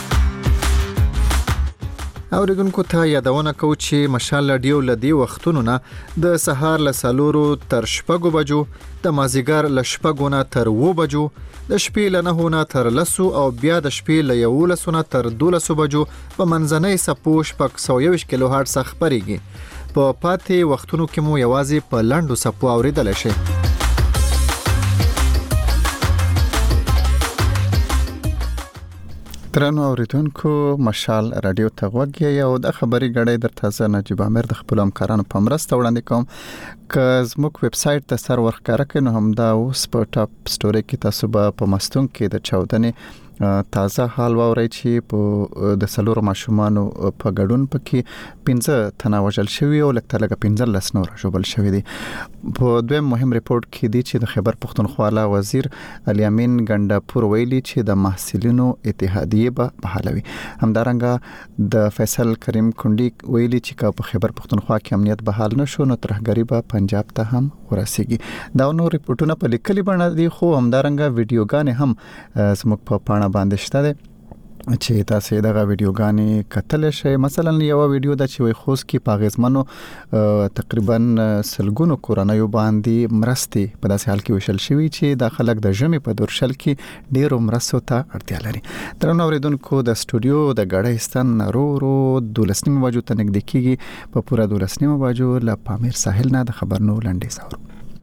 اوریدونکو ته یادونه کوو چې مشال رادیو له دې وختونو نه د سهار له څلورو تر شپږو بجو، د مازدیګر له شپږو نه تر اووه بجو، د شپې له نهو نه تر لسو او بیا د شپې له یولسو نه تر دولسو بجو په منځنۍ څپو شپږ سوه یوویشت کیلو هرڅه خپرېږي. په پاتې وختونو کې مو یوازې په لنډو څپو اوریدلی شئ. ترنو اوریدونکو، مشال رادیو ته غوږ یې او د خبري غړې در تازه نجیب امیر د خپل همکارانو په مرسته وړاندې کوم. که زموږ ویب سټ ته سر ورښکاره کړئ نو همدا اوس په ټاپ سټوري کې تاسو به په مستون کې د چاودنې تازه حال واورئ چې په د څلورو ماشومانو په ګډون پکې پنځه تنه وژل شوي او لږ تر لږه پنځلس نور ژوبل شوي دي. په دویم مهم ریپورت کې دی چې د خیبر پښتونخوا وزیر الیامین ګنډاپور ویلي چې د محصلینو اتحادیه به بحالوي. همدارنګه د فیصل کریم کونډي ویلي چې په خیبر پښتونخوا کې امنیت بحال نشو نو ترهګری به پنجاب ته هم ورسیږي. دا نور ریپورتونه په لیکلي بڼه دي، خو همدارنګه ویډیوګانې هم زموږ په پاڼه باندې شته دي. چې تاسو دغه ویډیوګانې کتل شئ. مثلا یو ویډیو د چې وي خوست کې پاغزمنو تقریبا سلګونو کورنیو باندې مرستې په داسې حال کې وشل شوی چې د خلک د ژمي په دورشل کې ډیرو مرستو ته اړتیا لري. درنو اوریدونکو د استودیو د غړې ستن رو رو دولسنیم بجو ته نږدې کیږي. په پورا دولسنیم بجو له پامیر ساحل نه د خبرنو لنډې ساور.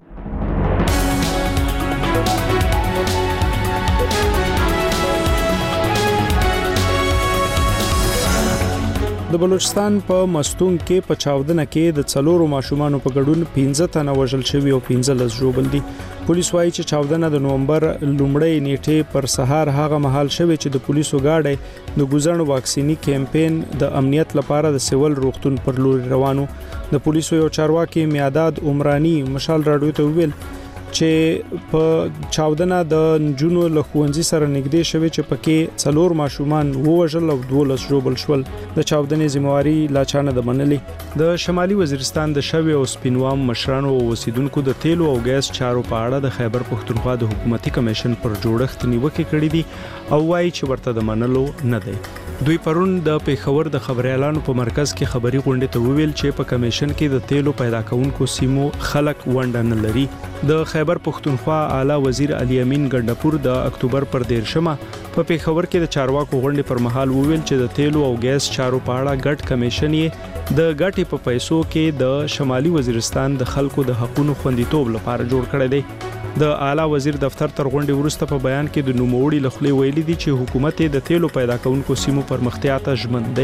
د بلوچستان په مستونګ کې په چاودنه کې د څلورو ماشومانو په ګډون پنځه تنه وژل شوي او پنځه لس ژوبل دي. پولیس وایي چې چاودنه د نومبر لومړۍ نیټې پر سهار هغه مهال شوه چې د پولیسو گاډي د ګوزڼ واکسینی کمپاین د امنیت لپاره د سیول روغتون پر لور روانو. د پولیسو یو چارواکي میاداد عمرانی مشال راډیو ته ویل چې په چاودنه د نجونو له ښوونځي سره نږدې شوی چې پکې څلور ماشومان ووژل او دولس ژوبل شول. د چاودنې ذمہواری لا چانه د منلې. د شمالي وزیرستان د شوی او سپینوام مشرانو او اوسیدونکو د تیلو او غاز چارو په اړه د خیبر پښتونخوا د حکومتي کمیشن پر جوړښت نیوکه کړې دي او وايي چې ورته د منلو نه دی. دوی پرون د پیښور د خبريالانو په مرکز کې خبري غونډه ته ویل چې په کمیشن کې د تیلو پیدا کونکو سیمو خلک ونډه نه لري. د خیبر پښتونخوا اعلی وزیر علي امین ګندپور د اکتوبر پر دیرشمه په پیښور کې د چارواکو غونډې پر مهال ویل چې د تیلو او غاز چارو په اړه ګډ کمیشن یې د ګټې په پیسو کې د شمالي وزیرستان د خلکو د حقوقو خوندیتوب لپاره جوړ کړی دی. د اعلی وزیر دفتر تر غونډې وروسته په بیان کې د نوموړي لخوا ویلي دي چې حکومت د تیلو پیدا کونکو سیمو پرمختیا ته ژمن دی.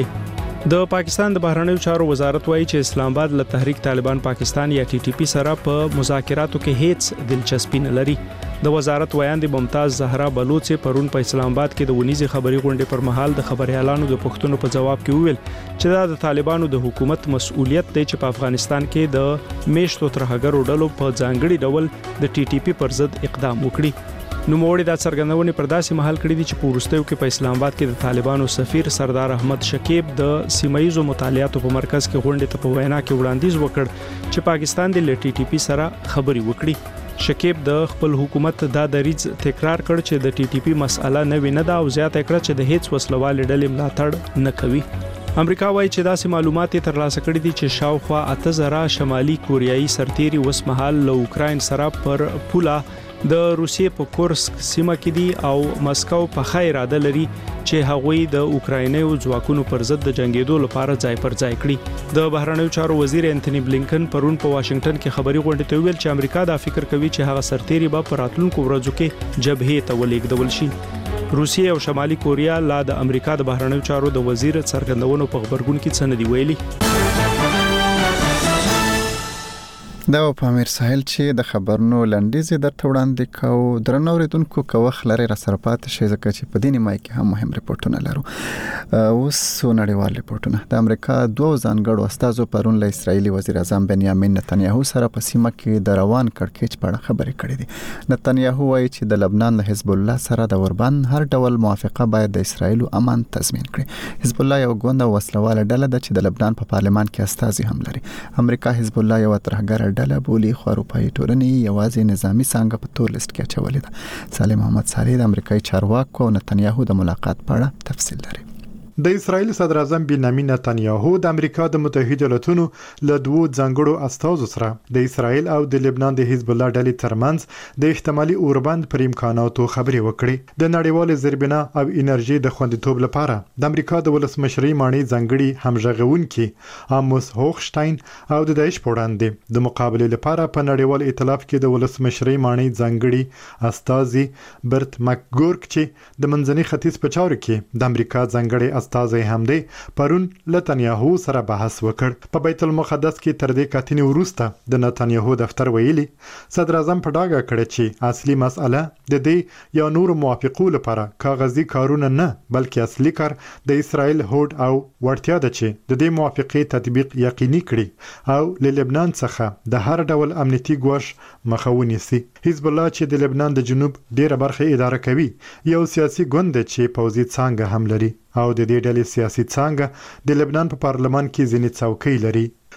د پاکستان د بهرنیو چارو وزارت وایي چې اسلام آباد له تحریک طالبان پاکستان یا ټي ټي پی سره په مذاکراتو کې هیڅ دلچسپي نه لري. د وزارت ویاند ممتاز زهرا بلوچ پرون په اسلام آباد کې د ونیزي خبري غونډې پر مهال د خبريالانو د پښتنو په جواب کې وویل چې دا د طالبانو د حکومت مسؤلیت دی چې په افغانستان کې د میشتو ترهګرو ډلو په ځانګړي ډول د ټي ټي پی پر ضد اقدام وکړي. نو موړي د څرګندونې پر داسې محل کړی دي چې په ورستیو کې په اسلام آباد کې د طالبانو سفیر سردار احمد شکیب د سیمایزو مطالعاتو په مرکز کې غونډې ته په وینا کې وړاندیز وکړ چې پاکستان د ټي ټي پی سره خبري وکړي. شکیب د خپل حکومت دا دریځ تکرار کړ چې د ټي ټي پی مسأله نه ویني دا او زیاته کړ چې د هیڅ وسلوال ډلې ملاتړ نه کوي. امریکا وايي چې داسې معلومات ترلاسه کړي دي چې شاوخوا اته زره شمالي کوریایي سرتيري وسمحال له اوکراین سره پر پوله د روسیې په کورسک سیمه کې دي او مسکو په خیر اراده لري چې هغوی د اوکراینیو ځواکونو پر ضد د جنگیدو لپاره ځای پر ځای کړي. د بهرنیو چارو وزیر انټونی بلینکن پرون په واشنگټن کې خبري غونډه ته ویل چې امریکا دا فکر کوي چې هغه سرتيري به په راتلونکو ورځو کې جبهې ته ولېږدول شي. روسیې او شمالي کوریا لا د امریکا د بهرنیو چارو د وزیر څرګندونو په خبرګون کې څه نه دی ویلي. دا په امیر ساحل چې د خبرنو لنډیز درته وړاندې کوو. درنو اوریدونکو کوه خلری را سره پات شي ځکه چې په دیني مای کې هم مهم ریپورتونه لرو. اوس نړیوال ریپورتونه. د امریکا دوه ځانګړو استازو پرون له اسرایلی وزیر اعظم بنیامین نتنیاهو سره په سیمه کې د روان کړکېچ په اړه خبرې کړې دي. نتنیاهو وایي چې د لبنان له حزب الله سره د اوربان هر ډول موافقه باید د اسرایل امن تضمین کړي. حزب الله یو ګوند او وسلواله ډله ده چې د لبنان په پارلمان کې استازي هم لري. امریکا حزب الله یو ترهګر ډله بولی خو اروپایي ټولنې یوازې نظامی څنګه په تور لیست کې اچولې ده. سالم محمد صالح د امریکایي چارواکو او نتنیاهو د ملاقات په اړه تفصیل لري. د اسرایل صدر اعظم بنیامین نتنیاهو د امریکا د متحده ایالاتونو له دوه ځانګړو استازو سره د اسرایل او د لبنان د حزب الله ډلې ترمنځ د احتمالي اوربند پر امکاناتو خبرې وکړې. د نړیوال زیربنا او انرژي د خوندیتوب لپاره د امریکا د ولسمشرۍ مانی ځانګړي همغږونکي آموس هوخشتاین او د داعش په وړاندې د مقابله لپاره په نړیوال ائتلاف کې د ولسمشرۍ مانی ځانګړي استازي برت مکګورک چې د منځني ختیځ په چارو کې د امریکا ځانګړي استازي هم دی پرون نتنیاهو سره بحث وکړ. په بیت المقدس کې تر دې کاتنې وروسته د نتنیاهو دفتر ویلي صدر اعظم په ډاګه کړ چې اصلي مسأله د دې یا نور موافقو لپاره کاغذي کارونه نه بلکې اصلي کار د اسرایل هوډ او ورتیا ده چې د دې موافقې تطبیق یقیني کړي او له لبنان څخه د هر ډول امنیتي ګواښ مخه ونیسي. حزب الله چې د لبنان د جنوب ډیره برخه اداره کوي یو سیاسي ګوند چې پوځي څانګه هم لري او د دې ډلې سیاسي څانګه د لبنان په پارلمان کې ځینې څوکۍ لري.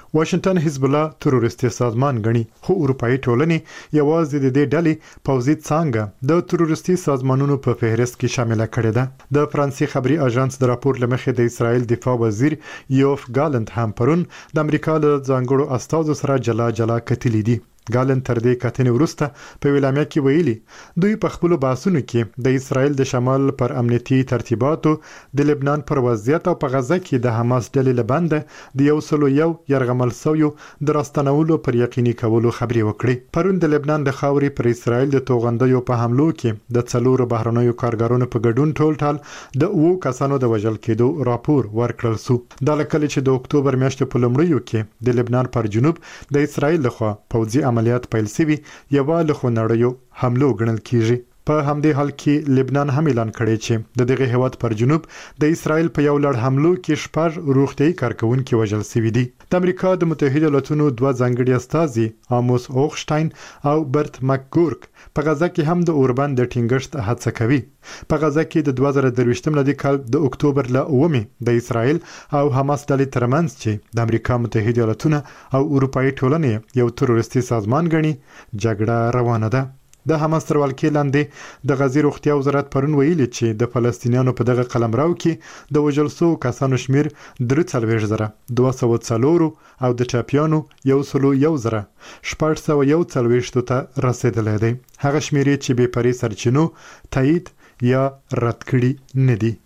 واشنگټن حزب الله تروریستي سازمان غني خو اروپאי ټولنې یوازې د دې ډلې پوځي څانګه د تروریستي سازمانونو په فهرست کې شامل کړي ده. د فرانسې خبري اژانس د راپور لمخې د اسرائیل دفاع وزیر یوف ګالنت هم پرون د امریکا له ځانګړو استازو سره جلا جلا کتلې دي. ګالن تر دې کتنې وروسته په ویلامیا کې ویلي دوی په خپل باسونو کې د اسرائیل د شمال پر امنیتي ترتیباتو د لبنان پر وضعیت او په غزه کې د حماس ډلې لبنده د یو سلو یو يرغمل سویو د راستنولو پر یقیني کولو خبري وکړي. پرون د لبنان د خاوري پر اسرائیل د توغندیو په حملو کې د څلورو بهرنیو کارګرانو په ګډون ټول ټال د اوو کسانو د وژل کېدو راپور ورکړل سو. د لکه چې د اکتوبر میاشتې په لومړیو کې د لبنان پر جنوب د اسرائیل لخوا پوځي عملیات پیل شوي یو له خنړیو حملو ګڼل کیږي. په همدې حال کې لبنان هم اعلان کړی چې د دغه هیواد پر جنوب د اسرائیل په یو لړ حملو کې شپږ روغتي کارکونکو وژل شوي دي. د امریکا د متحده ایالاتونو دوه ځانګړي استازي آموس اوخشتاین او برت مکګورک په غزه کې هم د اوربند د ټینګښت هڅه کوي. په غزه کې د دوه زره درویشتم لدی کال د اکتوبر ل اومې د اسرائیل او حماس ډلې ترمنځ چې د امریکا متحده ایالاتونو او اروپאי ټولنې یو تروریستي سازمان غني جګړه روانه ده. د حماس تر ولکې لاندې د غزې روغتیا وزارت پرون ویلي چې د فلسطینیانو په دغه قلمرو کې د وژل شوو کسانو شمیر درې څلوېښت زره دوه سوه څلور او د ټاپیانو یو سلو یو زره شپږ سوه یو څلوېښت ته رسیدلی دی. هغه شمیر چې بې پرې سرچینو تایید یا رد کړي نه دي.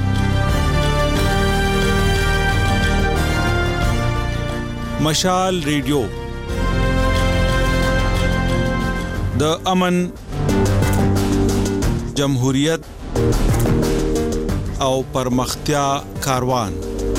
مشال ریډیو د امن، جمهوریت او پرمختیا کاروان.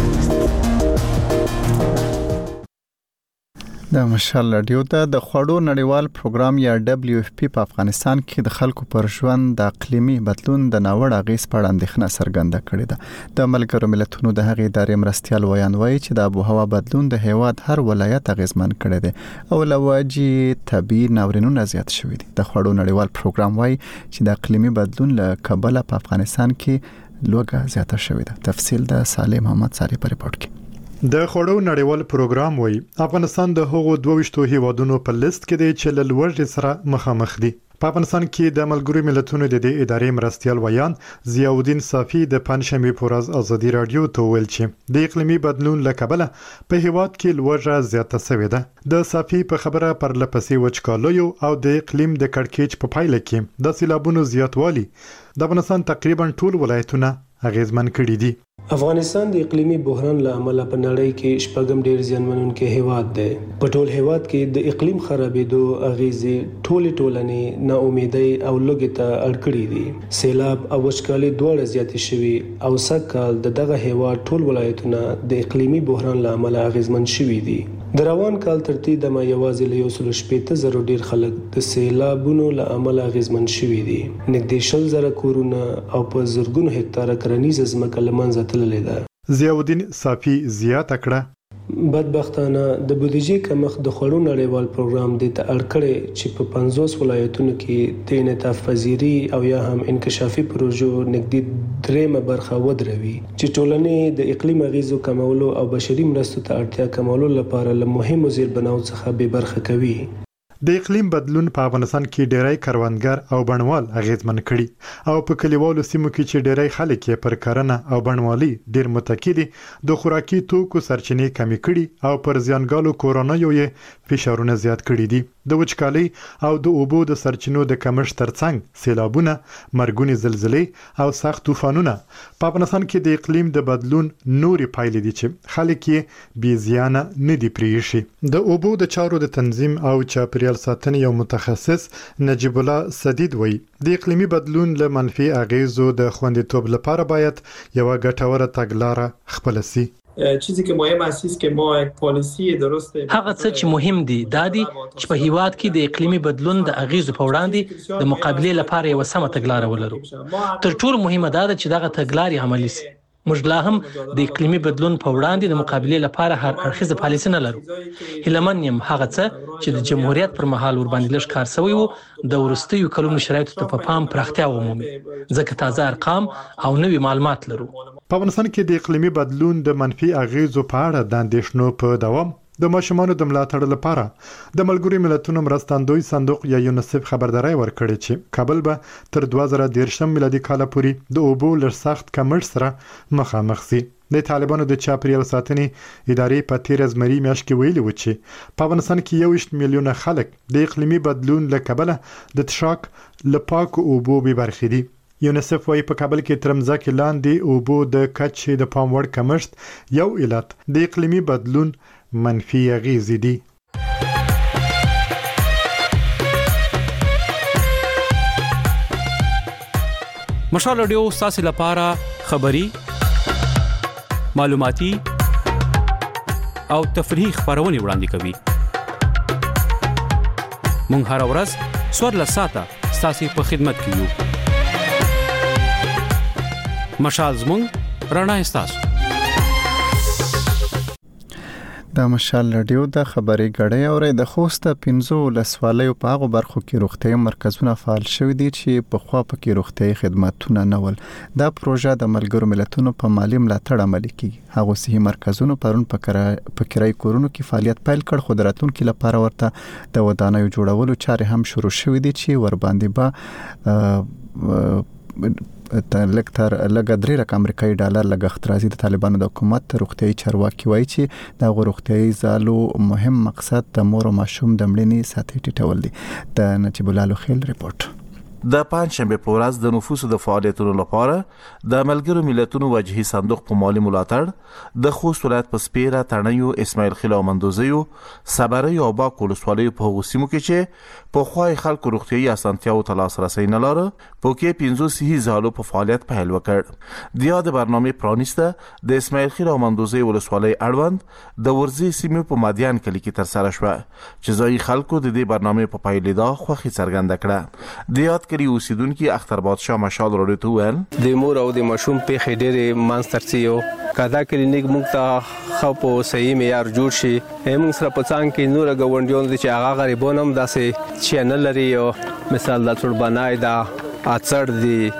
د مشال رادیو ته د خوړو نړیوال پروګرام یا دبليو اف پی په افغانستان کې د خلکو پر ژوند د اقلیمي بدلون د ناوړه اغیز په اړه اندېښنه څرګنده کړې ده. د ملګرو ملتونو د هغې ادارې مرستیال ویان وایي چې د آب و هوا بدلون د هیواد هر ولایت اغیزمن کړی دی او لواجی طبيعي ناورینونه زیات شوي دي. د خوړو نړیوال پروګرام وایي چې د اقلیمي بدلون له کبله په افغانستان کې لوږه زیاته شوې ده. تفصیل د صالح محمد صالح په ریپورت کې. د خوړو نړیوال پروګرام وایي افغانستان د هغو دوه هیوادونو په لیست کې دی چې له لوږې سره مخامخ دي. په افغانستان کې د ملګرو ملتونو د دې ادارې مرستیال ویان ضیاءالدین صافی د پنځشنبه په ورځ ازادي رادیو ته ویل چې د اقلیمي بدلون له کبله په هیواد کې لوږه زیاته شوې ده. د صافی په خبره پر لپسې وچکالیو او د اقلیم د کړکېچ په پایله کې د سیلابونو زیاتوالی د افغانستان تقریبا ټول ولایتونه اغیزمن کړي دي. افغانستان د اقلیمي بحران له امله په نړۍ کې شپږم ډیر زیانمنونکي هیواد دی. په ټول هیواد کې د اقلیم خرابېدو اغیزې ټولې ټولنې نا امیدي او لوږې ته اړ کړې دي. سیلاب او وچکالي دواړه زیاتې شوي او سږکال د دغه هیواد ټول ولایتونه د اقلیمي بحران له امله اغیزمن شوي دي. د روان کال ترتیب د ما یوازې له یو سل شپېته زره ډیر خلک د سیلابونو له امله اغیزمن شوي دي. نږدې شل زره کورونه او په زرګونو هکتاره کرنیزه ځمکه له منځه تللې ده. ضیاءالدین صافی زیاته کړه بدبختانه د بودیجې کمښت د خوړو نړیوال پروګرام د ته اړ کړي چې په پنځوس ولایتونو کې د انعطاف پذیری او یا هم انکشافي پروژو نږدې درېمه برخه ودروي چې ټولنې د اقلیم اغیزو کمولو او بشري مرستو ته اړتیا کمولو لپاره له مهمو زیربناو څخه بې برخه کوي. د اقلیم بدلون په افغانستان کې ډېری کروندګر او بڼوال اغیزمن کړي او په کلیوالو سیمو کې چې ډېری خلک یې پر کرنه او بڼوالي ډېر متکی دي د خوراکي توکو سرچینې کمې کړي او پر زیانګالو کورونیو یې فشارونه زیات کړي دي. د وچکالي او د اوبو د سرچینو د کمښت ترڅنګ سیلابونه، مرګونی زلزلې او سخت طوفانونه په افغانستان کې د اقلیم د بدلون نوري پایلې دي چې خلک یې بې زیانه نه دي پریښي. د اوبو د چارو د تنظیم او چاپیریال ساتنې یو متخصص نجیب الله سدید وایي د اقلیمي بدلون له منفي اغیزو د خوندیتوب لپاره باید یو ګټوره تګلاره خپل شي. چیزی که مهم است که ما یک پالیسی درست هغه څه چې مهم دي دا دي چې په هیواد کې د اقلیمي بدلون د اغیزو په وړاندې د مقابله لپاره یو سمه تګلاره ولرو. تر ټولو مهمه دا ده چې دغه تګلارې عملي شي. موږ لا هم د اقلیمي بدلون په وړاندې د مقابله لپاره هر اړخیزه پالیسي نه لرو. هیلمن یم هغه څه چې د جمهوریت پر مهال ور باندې لږ کار شوی وو د وروستیو کلونو شرایطو ته په پام پراختیا ومومي ځکه تازه ارقام او نوي معلومات لرو. په افغانستان کې د اقلیمي بدلون د منفي اغیزو په اړه د اندېښنو په دوام د ماشومانو د ملاتړ لپاره د ملګرو ملتونو مرستندوی صندوق یا یونیسف خبرداري ورکړې چې کابل به تر دوه زره دېرشم میلادي کال پورې د اوبو لږ سخت کمښت سره مخامخ شي. د طالبانو د چاپیریال ساتنې ادارې په تیر زمري میاشت کې ویلي و چې په افغانستان کې یو ویشت میلیونه خلک د اقلیمي بدلون له کبله د تشاک له پاکو اوبو بې برخې دي. یونیسف وايي په کابل کې تر مځکې لاندې اوبو د کچې د پام وړ کمښت یو علت د اقلیمي بدلون منفي اغېزې دي. مشال رادیو ستاسو لپاره خبري معلوماتي او تفریحي خبرونه وړاندې کوي. مونږ هر ورځ څوارلس ساعته ستاسو په خدمت کې یو. مشال زمونږ رڼا ستاسو. د مشال رادیو د خبري غړې اورې د خوست پنځو لسوالیو په هغه برخو کې روغتي مرکزونه فعال شوي دي چې په خوا پکې روغتي خدماتونه نه ول. دا پروژه د ملګرو ملتونو په مالی ملاتړ عملي کیږي. هغه صحي مرکزونو پرون په کرای کورونو کې فعالیت پیل کړ، خو د راتلونکو لپاره ورته د ودانیو جوړولو چارې هم شروع شوې دي چې ور باندې به د لکتر لګدري رقم امریکایي ډالر لګښت راځي. د طالبانو د حکومت روغتيایي چارواکي وایي چې د روغتيایي زالو مهم مقصد د مور او ماشوم د مړینې ساتي ټیټول دي. د نجیب الله لوخیل ریپورت. د پنځشنبه په ورځ د نفوسو د فعالیتونو لپاره د ملګرو ملتونو وجهي صندوق په مالی ملاتړ د خوست ولایت په سپیره تڼیو اسماعیل خیل او مندوزیو صبري او باک ولسوالیو په هغو سیمو کې چې په خوای خلکو روغتيایي اسانتیاو ته لاسرسي نه لاره په کې پنځه صحي زالو په فعالیت پیل وکړ. د یاد برنامه پرانیسته د اسماعیل خیل او مندوزی ولسوالۍ اړوند د ورزي سیمو په مادیان کلی کې تر سره شو چې ځای خلکو د دې برنامه په پیلیدا خوخي څرګنده کړه. د یاد کلی اوسیدونکو اختر بادشاه مشال رادیو ته ویل د مور او د ماشوم په خېډېره مانسترسیو کدا کلینیک موږ ته خو په صحیح معیار جوړ شي. موږ سره په څنګه کې نور غونډیون چې هغه غریبونم داسې چینل لري او مثال د څور بنای دا اڅړ دی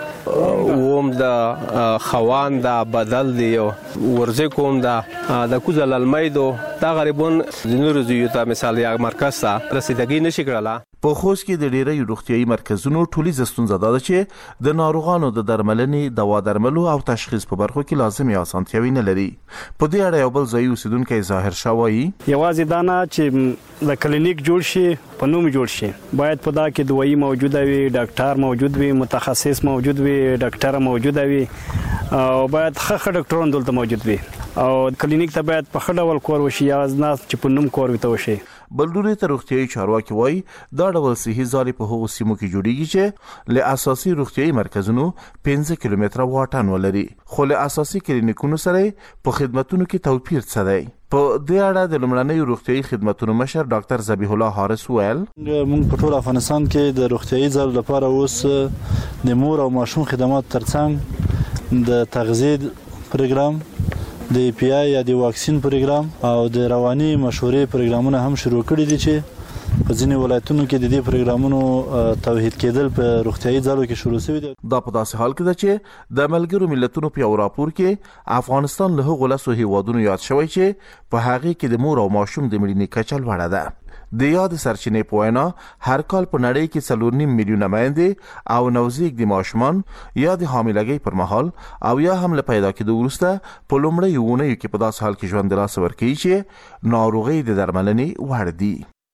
ووم د خوان دا بدل دی ورزه کوم دا د کوزل المیدو دا غریبون د نور زیو ته مثال یا مرکز ته رسیدګي نشي کړلا. په خوست کې د ډیری روغتيایي مرکزونو ټولي زستونزه ده چې د ناروغانو د درملنې دوا درملو او تشخیص په برخو کې لازمي اسانتیاوي نه لري. په دې اړه یو بل ځای اوسیدونکو ظاهر شوی یوازې دا نه چې د کلینیک جوړ شي په نوم جوړ شي، باید په دا کې دوايي موجوده وي، ډاکټر موجود وي، متخصص موجود وي، ډاکټر موجود وي او باید ښه ډاکټران دلته موجود وي او کلینیک ته باید په خړه ول کور وشي یا نه چې په نوم کور وته وشي. بلډوري ته روغتيایي چارواکي وایي دا ډول صحي ځالې په هغو سیمو کې جوړیږي چې له اساسي روغتيایي مرکزونو پنځه کیلومتره واټن ولري، خو له اساسي کلینیکونو سره په خدماتو کې توپیر څه دی. په دې اړه د لومړنۍ روغتيایي خدماتو مشر ډاکټر ذبیح الله حارث ویل موږ په ټول افغانستان کې د روغتيایي ځالو لپاره اوس د مور او ماشوم خدمات ترڅنګ د تغذیه پروګرام د پی آی یا د واکسین پروګرام او د رواني مشورې پروګرامونه هم شروع کړي دي چې په ځینې ولایتونو کې د دې پروګرامونو توحید کېدل په روغتيایي ځالو کې شروع شوی دی. دا په داسې حال کې ده چې د ملګرو ملتونو په راپور کې افغانستان له هغو لسو هیوادونو یاد شوی چې په هغه کې د مور او ماشوم د مړینې کچه لوړه ده. د یاد سرچینې په وینا هر کال په نړۍ کې څلور نیم میلیونه میندې او نوزیږ د ماشومان یا د حاملګۍ پر مهال او یا هم له پیدا کېدو وروسته په لومړۍ اونیو کې په داسې حال کې ژوند د لاسه ورکوي چې ناروغۍ د درملنې وړ دي.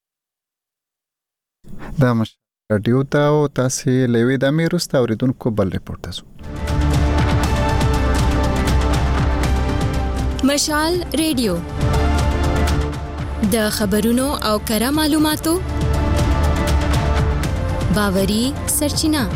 دا مشال رادیو ته او تاسو لوي د امیر واست اوریدونکو بل ریپورت تاسو مشال رادیو د خبرونو او کره معلوماتو باوري سرچینه.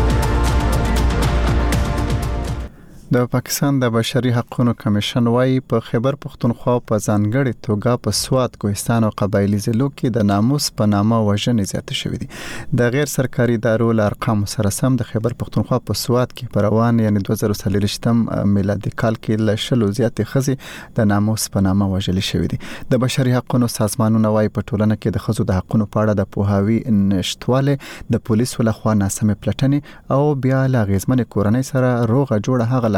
د پاکستان د بشري حقوقو کمیشن وايي په خیبر پختونخوا په ځانګړي توګه په سوات کوهستان او قبایلی ضلعو کې د ناموس په نامه وژنې زیاتې شوې دي. د غیر سرکاري ادارو له ارقامو سره سم د خیبر پختونخوا په سوات کې په روان یعنی دوه زره څلوېښتم میلادي کال کې له شلو زیاتې ښځې د ناموس په نامه وژلې شوې دي. د بشري حقوقو سازمانونه وايي په ټولنه کې د ښځو د حقوقو په اړه د پوهاوي نشټواله د پولیسو لخوا ناسمې پلټنې او بیا له غیزمن کورنۍ سره روغه جوړه هغه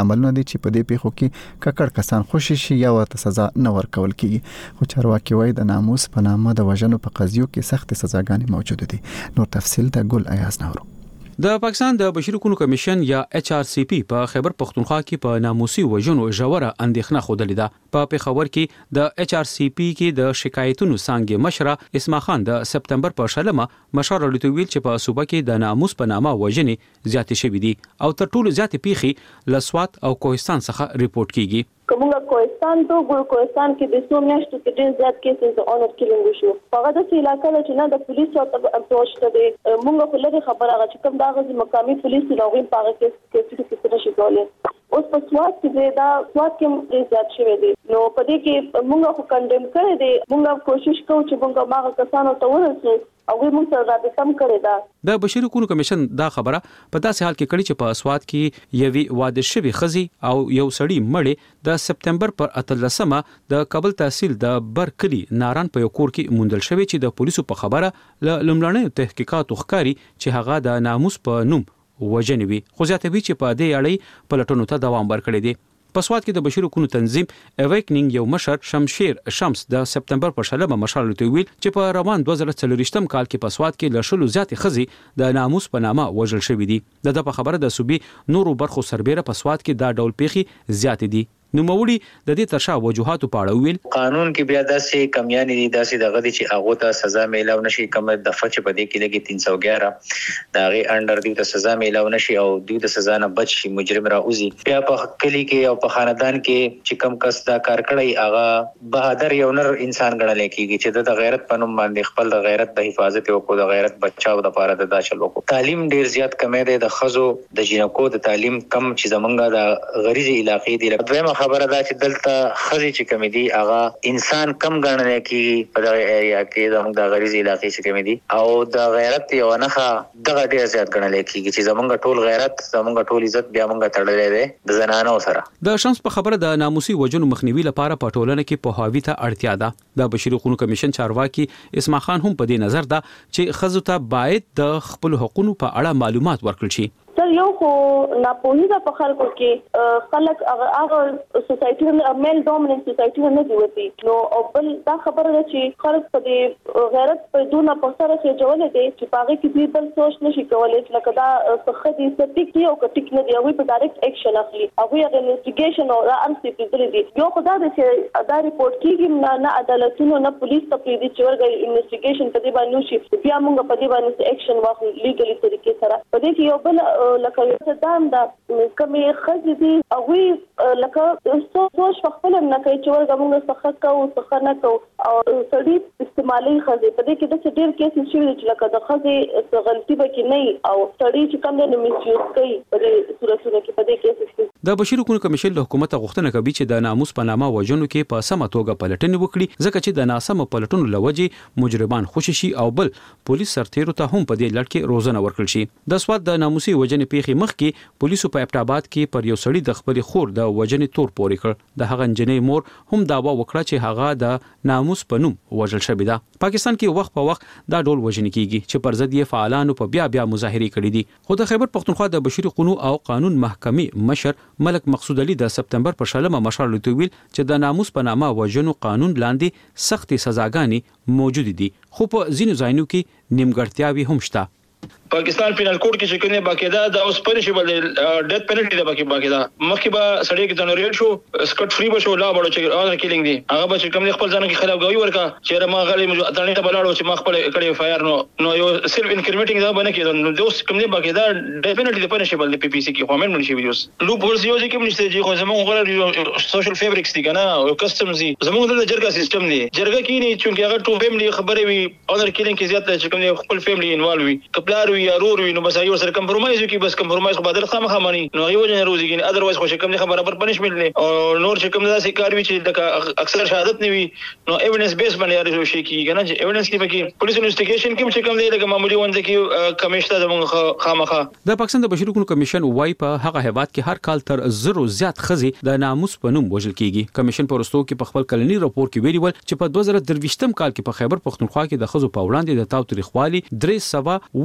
عملونه دي چې په دې پیښو کې ککړ کسان خوشي شي یا ورته سزا نه ورکول کیږي. خو چارواکي وايي د ناموس په نامه د وژنو په قضیو کې سخت سزاګانې موجود دي. نور تفصیل ته ګل ایاز نورو. د پاکستان د بشري حقوقو کمیشن یا ایچ آر سی پی په خیبر پختونخوا کې په ناموسي وژنو ژوره اندېښنه خوده ده. په پیښور کې د ایچ آر سی پی کې د شکایتونو څنګه مشره اسما خان د سپتمبر په شلمه مشر لټویل چې په صوبه کې د ناموس په نامه وژنې زیاتې شوې دي او تر ټولو زیاتې پیښې لسوات او کوهستان څخه ریپورت کیږي. کومه کوهستان ته ګل کوهستان کې د څو میاشتو کې ډېر زیات کیسز د اونر کیلینګ وشو. هغه د علاقې له چې نه د پولیسو ته اپروچ ته دي موږ خو لري خبره هغه چې کوم دا غوږی مقامي پولیس لوغي په هغه کې کې څه څه شي کولای. اوس په سواد کې دا سواد کې ډېر زیات شوی دی. نو په دې کې موږ خو کندم کړی دی. موږ کوشش کوو چې موږ ماغه کسانو ته ورسو او موږ سره رابطه کم کړی دا. د بشري حقوقو کمیشن دا خبره په داسې حال کې کړي چې په سواد کې یوې واده شوی خزي او یو سړی مړی د سپتمبر پر اتلسمه د کابل تحصیل د برکلی ناران په یو کور کې موندل شوی چې د پولیسو په خبره ل لمړنۍ تحقیقات وکړي چې هغه د ناموس په نوم وژنې وي. خو زیاتوي چې په دې اړه پلټونو ته دوام ورکړي دي. په سواد کې د بشري حقوقو تنظیم اویکنینګ یو مشر شمشیر شمس د سپتمبر په شلمه مشال لټویل چې په روان دوه زره څلوېښتم کال کې په سواد کې لشلو زیاتې خزي د ناموس په نامه وژل شوې دي. د په خبره د صوبې نورو برخو سربېره په سواد کې دا ډول پیښې زیاتې دي. نو موري د دې ترشا وجوهات په اړه ویل قانون کې بیا داسې کمیانې دي داسې دغه دي چې هغه ته سزا میلاو نشي. کوم د فچ په دې کې لګي تین سو اګیاره دا غي انډر دی ته سزا میلاو نشي او دوی د سزا نه بچ شي مجرم راوځي. بیا په کلی کې او په خاندان کې چې کم کس دا کار کړی هغه بهادر یو نر انسان ګڼل کېږي چې د غیرت په نوم باندې خپل د غیرت د حفاظت او د غیرت بچاو د لپاره د داخل وکړو. تعلیم ډیر زیات کمې ده د خزو د جنکو د تعلیم کم چې زمونږه د غریزي علاقې دی. دویمه خبره ده چې دلته خزي چې کم دي هغه انسان کم ګڼل کېږي په دغه ایریا کې زموږ د غریزي علاقې چې کم دي او د غیرت یو نخښه دغه ډیر زیات ګڼل کېږي چې زموږ ټول غیرت زموږ ټول عزت بیا موږ تړلې ده د زنانو سره. د شمس په خبره د ناموسي وژنو مخنیوي لپاره په ټولنه کې پوهاوی ته اړتیا ده. د بشري حقوقو کمیشن چارواکي اسما خان هم په دې نظر ده چې خزو ته باید د خپل حقوقو په اړه معلومات ورکړل شي. تر یو خو ناپوهي د په خلکو کې خلک هغه سوسایټي نه میل ډومیننت سوسایټي نه دی وتی. نو او بل دا خبره ده چې خلک په دې غیرت په دونه په سره کې جوړل دي چې پاره کې دی بل سوچ نشي کولای لکه دا څخه دي ستیک دی او کټیک نه دی او په ډایرکټ اکشن اخلي او هغه انویسټیګیشن او ار سی پی درې دي. یو خدای دې چې دا ریپورت کیږي نه نه عدالتونو نه پولیس ته پری دي چې ورګي انویسټیګیشن په دې باندې شي بیا موږ په دې باندې اکشن واخلو لیګلی طریقې سره. په دې کې یو بل لکه یو دام دا کمې خزې دي هغوی لکه سوچ خپل نه کوي چې ورګه موږ څخه کوو څخه نه کوو او سړي استعمالي خزې په دې کې د ډېر کیسې شوي چې لکه د خزې غلطي به کې نه او سړي چې کوم نه میسیوز کوي په دې صورتونو کې په دې کې د بشري حقوقو کمیشن له حکومت غوښتنه کوي چې د ناموس په نامه وژنو کې په سمه توګه پلټنې وکړي ځکه چې د ناسمه پلټنو لوجې مجرمان خوشي شي او بل پولیس سرتیرو ته هم په دې لړ کې روزنه ورکړل شي. د سواد د ناموسي وژنې پیښې مخ کې پولیسو په ابټاباد کې پر یو سړي د خپل خور د وژنې تور پورې کړ. د هغه انجنې مور هم داوا وکړه چې هغه د ناموس په نوم وژل شوی ده. پاکستان کې وخت په وخت دا ډول وژنې کیږي چې پر ضد یې فعالانو په بیا بیا مظاهره کړې دي. خو د خیبر پختونخوا د بشري حقوقو او قانون محکمې مشر ملک مقصود علي د سپتمبر په شلمه مشال لټویل چې د ناموس په نامه وژنو قانون لاندې سختې سزاګانې موجود دي خو په ځینو ځایونو کې نیمګړتیاوې هم شته. پاکستان پینل کوډ کې چې کنه باقاعده دا اوس پنیشبل ډیث پینلټی ده باقاعده مخکې به سړی کې تنوریل شو سکټ فری بشو لا بڑو چې اونر کیلینګ دي هغه به چې کوم خپل ځان کې خراب غوي ورکا چې ما غلي اتړنی ته بلاړو چې ما خپل کړي فایر نو نو یو سیلف انکریمیټینګ دا باندې کې نو دوس کوم نه باقاعده ډیث پینلټی ده پنیشبل د پی پی سی کې خو مې منشي ویډیوز لوپ هولز یو چې کوم نشته چې خو زموږ غره سوشل فیبریکس دي کنه او کسټمز دي زموږ د جرګه سیستم دی جرګه کې نه چې هغه ټو فیملی خبرې وي اونر کیلینګ کې زیات چې کوم خپل فیملی انوالو وي کپلار وي یا رور وي نو بس یو سره کمپرمایز کی بس کمپرمایز خو بدل خامخا مانی نو یو جن روزي کې اذروایز خو کوم نه برابر پنیشمنت نه او نور چې کوم داسې کار وی چې د اکثر شهادت نه وي نو ایویډنس بیس باندې اړ شي کی کنه چې ایویډنس کې پکې پولیس انویسټیګیشن کې چې کوم دی لکه معمولی ونځ کې کمیشن د موږ خامخا د پاکستان د بشري حقوقو کمیشن وايي په هغه هیواد کې هر کال تر زرو زیات خزي د ناموس په نوم وژل کیږي. کمیشن پرستو کې په خپل کلنی راپور کې ویلي ول چې په دوه زره درویشتم کال کې په خیبر پختونخوا کې د خزو په وړاندې د تاوتریخوالي درې سوه و